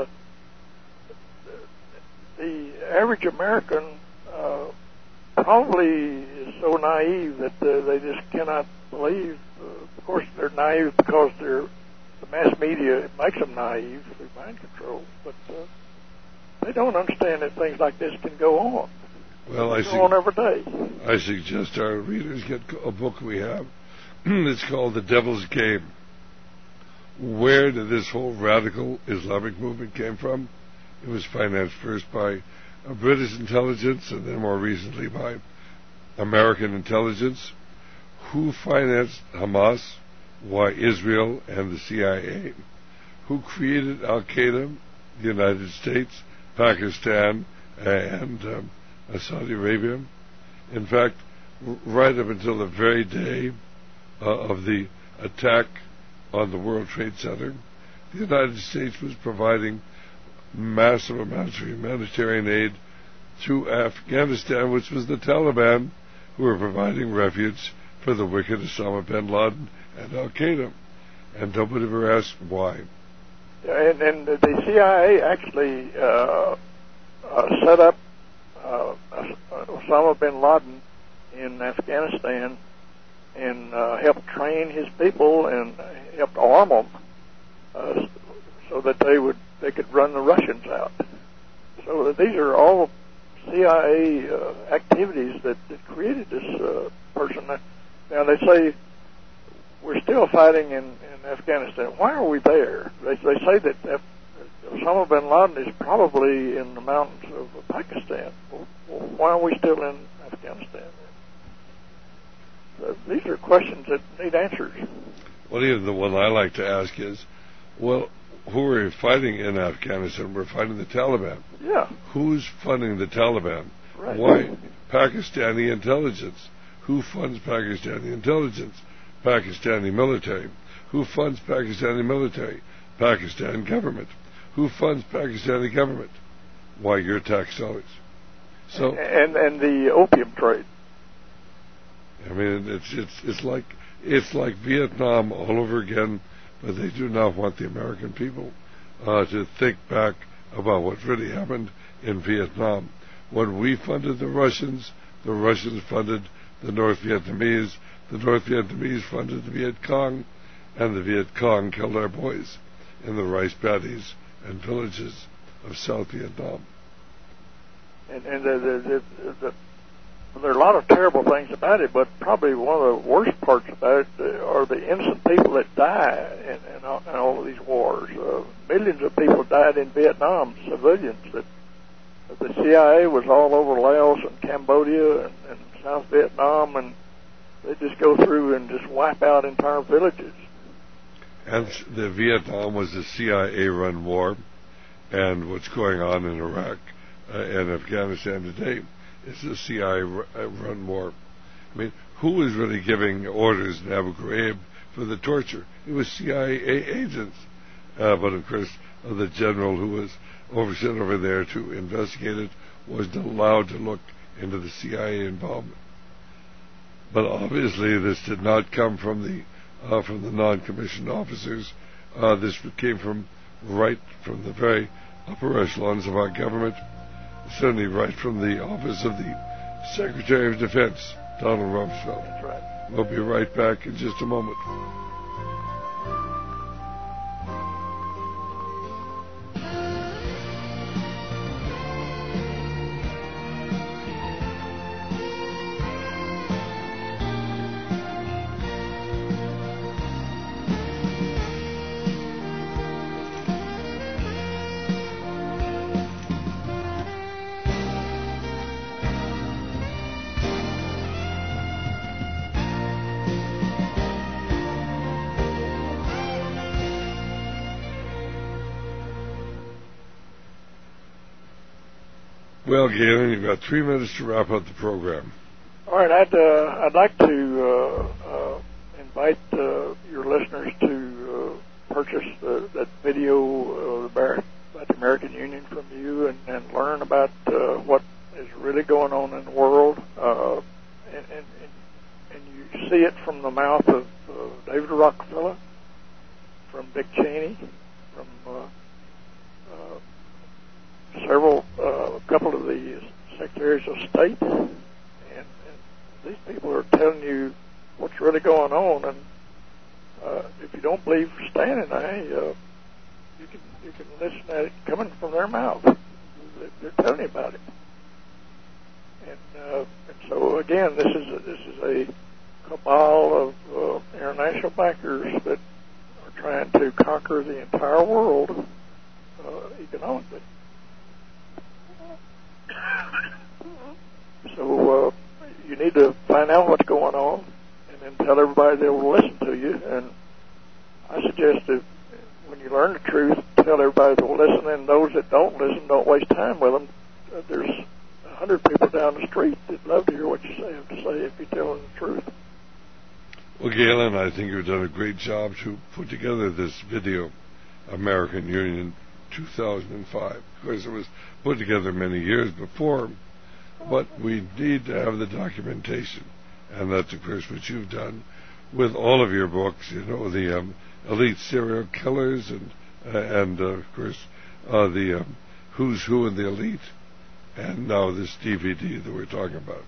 the average American probably is so naive that they just cannot believe. Of course, they're naive because the mass media makes them naive through mind control, but they don't understand that things like this can go on. Well, they go on every day. I suggest our readers get a book we have. It's called The Devil's Game. Where did this whole radical Islamic movement came from? It was financed first by British intelligence and then more recently by American intelligence. Who financed Hamas? Why, Israel and the CIA. Who created Al-Qaeda? The United States, Pakistan, and Saudi Arabia. In fact, right up until the very day of the attack on the World Trade Center, the United States was providing massive amounts of humanitarian aid to Afghanistan, which was the Taliban who were providing refuge for the wicked Osama bin Laden and Al-Qaeda. And nobody ever asked why. And the CIA actually set up Osama bin Laden in Afghanistan and helped train his people and helped arm them so that they could run the Russians out. So these are all CIA activities that created this person. Now they say we're still fighting in Afghanistan. Why are we there? They say that Osama bin Laden is probably in the mountains of Pakistan. Well, why are we still in Afghanistan? These are questions that need answers. Well, even the one I like to ask is, well, who are we fighting in Afghanistan? We're fighting the Taliban. Yeah. Who's funding the Taliban? Right. Why? Pakistani intelligence. Who funds Pakistani intelligence? Pakistani military. Who funds Pakistani military? Pakistan government. Who funds Pakistani government? Why, your tax dollars. So and the opium trade. I mean, it's like Vietnam all over again, but they do not want the American people to think back about what really happened in Vietnam. When we funded the Russians funded the North Vietnamese funded the Viet Cong, and the Viet Cong killed our boys in the rice paddies and villages of South Vietnam. And there are a lot of terrible things about it, but probably one of the worst parts about it are the innocent people that die in all of these wars. Millions of people died in Vietnam, civilians. That the CIA was all over Laos and Cambodia and South Vietnam, and they just go through and just wipe out entire villages. And the Vietnam was a CIA-run war, and what's going on in Iraq and Afghanistan today is a CIA-run war. I mean, who was really giving orders in Abu Ghraib for the torture? It was CIA agents. But of course, the general who was sent over there to investigate it wasn't allowed to look into the CIA involvement. But obviously this did not come from the non-commissioned officers. This came from the very upper echelons of our government, certainly right from the office of the Secretary of Defense, Donald Rumsfeld. That's right. We'll be right back in just a moment. Well, Galen, you've got 3 minutes to wrap up the program. All right, I'd like to invite your listeners to purchase that video about the American Union from you and learn about what is really going on in the world, and you see it from the mouth of David Rockefeller, from Dick Cheney, from a couple of the secretaries of state, and these people are telling you what's really going on. And if you don't believe Stan and I, you can listen to it coming from their mouth. They're telling you about it. And so again, this is a cabal of international bankers that are trying to conquer the entire world economically. So you need to find out what's going on and then tell everybody they will listen to you. And I suggest that when you learn the truth, tell everybody that will listen, and those that don't listen, don't waste time with them. There's 100 people down the street that love to hear what you have to say if you tell them the truth. Well, Galen, I think you've done a great job to put together this video, American Union 2005. Of course, it was put together many years before, but we need to have the documentation, and that's, of course, what you've done with all of your books. You know, the elite serial killers, and of course, the who's who in the elite, and now this DVD that we're talking about.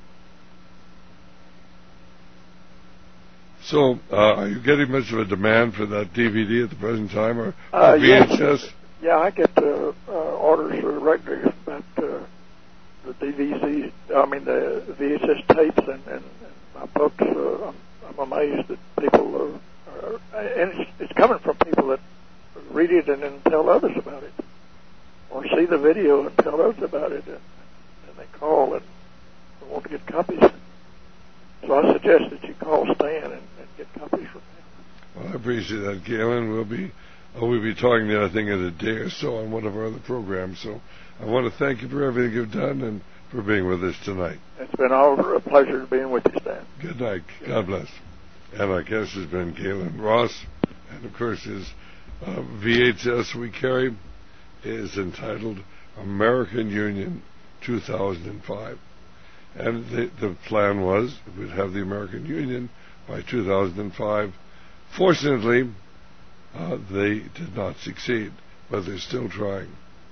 So, are you getting much of a demand for that DVD at the present time, or VHS? Yes. Yeah, I get orders regularly about the DVC, the VHS tapes and my books. I'm amazed that people and it's coming from people that read it and then tell others about it, or see the video and tell others about it, and they call and want to get copies. So I suggest that you call Stan and get copies from him. Well, I appreciate that, Galen. We'll be talking to you, I think, in a day or so on one of our other programs. So I want to thank you for everything you've done and for being with us tonight. It's been a pleasure being with you, Stan. Good night. God bless. And our guest has been Galen Ross. And, of course, his VHS we carry is entitled American Union 2005. And the plan was we'd have the American Union by 2005. Fortunately, they did not succeed, but they're still trying.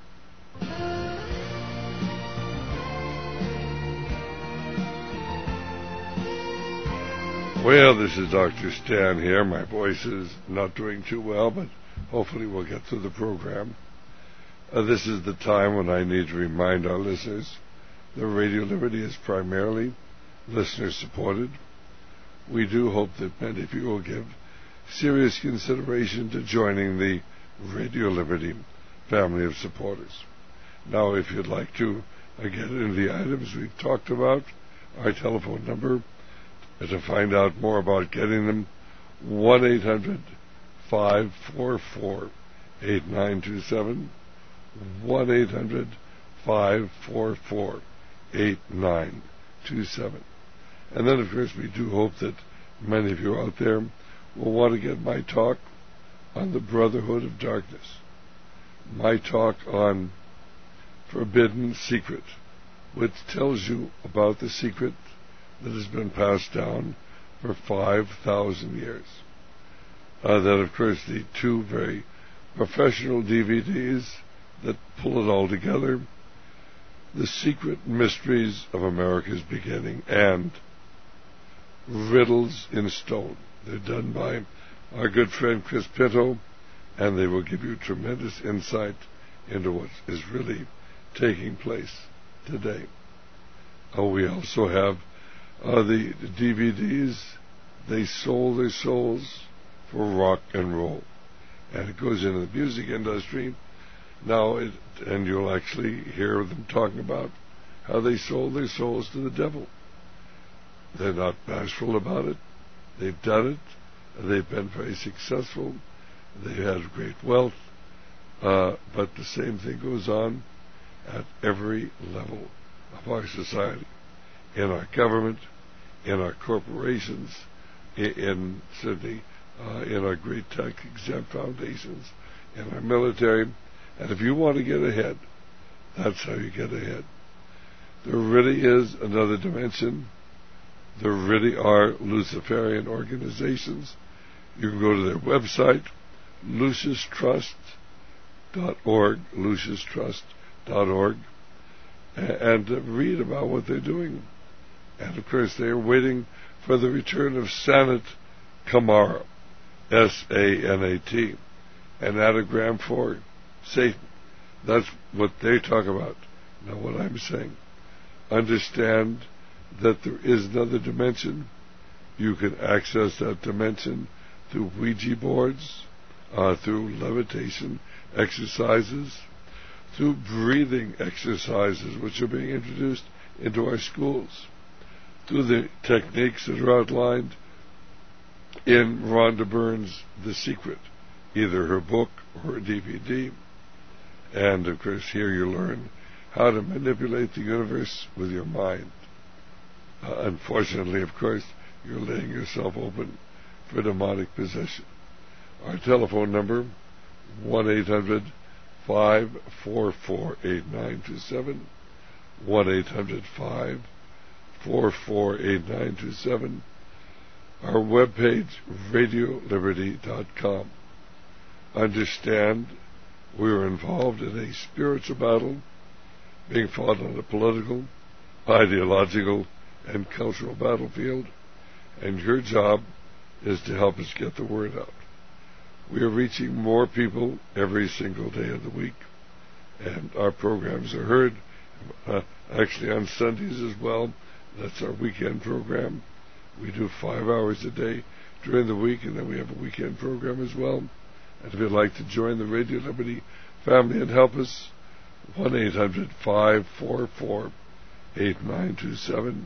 Well, this is Dr. Stan here. My voice is not doing too well, but hopefully we'll get through the program. This is the time when I need to remind our listeners that Radio Liberty is primarily listener-supported. We do hope that many of you will give serious consideration to joining the Radio Liberty family of supporters. Now, if you'd like to get into the items we've talked about, our telephone number to find out more about getting them, 1-800-544-8927, 1-800-544-8927. And then, of course, we do hope that many of you out there will want to get my talk on the Brotherhood of Darkness. my talk on Forbidden Secret, which tells you about the secret that has been passed down for 5,000 years. Then, of course, the two very professional DVDs that pull it all together, The Secret Mysteries of America's Beginning and Riddles in Stone. They're done by our good friend Chris Pinto, and they will give you tremendous insight into what is really taking place today. We also have the DVDs, They Sold Their Souls for Rock and Roll. And it goes into the music industry now, and you'll actually hear them talking about how they sold their souls to the devil. They're not bashful about it. They've done it. They've been very successful. They've had great wealth. But the same thing goes on at every level of our society, in our government, in our corporations, in certainly in our great tax-exempt foundations, in our military. And if you want to get ahead, that's how you get ahead. There really is another dimension. There really are Luciferian organizations. You can go to their website, LuciusTrust.org, LuciusTrust.org, and read about what they're doing. And of course, they are waiting for the return of Sanat Kumara, S-A-N-A-T, an anagram for Satan. That's what they talk about. Now, what I'm saying, understand that there is another dimension. You can access that dimension through Ouija boards, through levitation exercises, through breathing exercises, which are being introduced into our schools, through the techniques that are outlined in Rhonda Byrne's The Secret, either her book or her DVD. And, of course, here you learn how to manipulate the universe with your mind. Unfortunately, of course, you're laying yourself open for demonic possession. Our telephone number, 1-800-544-8927, 1-800-544-8927. Our webpage, RadioLiberty.com. Understand we are involved in a spiritual battle being fought on a political, ideological, and cultural battlefield, and your job is to help us get the word out. We are reaching more people every single day of the week, and our programs are heard actually on Sundays as well. That's our weekend program. We do 5 hours a day during the week, and then we have a weekend program as well. And if you'd like to join the Radio Liberty family and help us, 1-800-544-8927,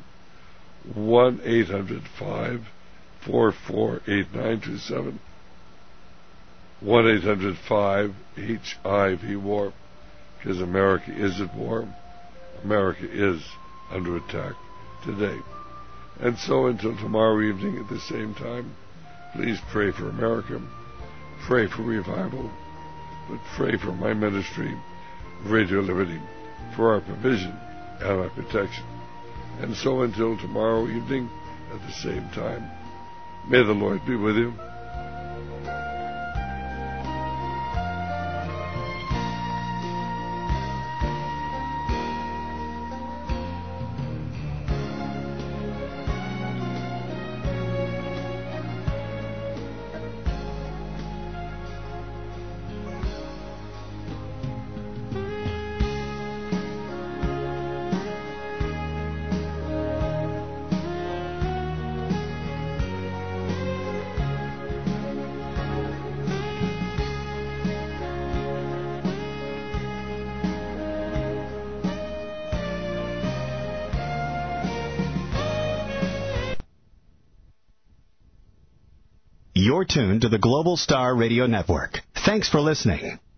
1-800-544-8927, 1-800-5-HIV-WAR, because America is at war. America is under attack today. And so until tomorrow evening at the same time, please pray for America, pray for revival, but pray for my ministry, Radio Liberty, for our provision and our protection. And so until tomorrow evening at the same time, may the Lord be with you. You're tuned to the Global Star Radio Network. Thanks for listening.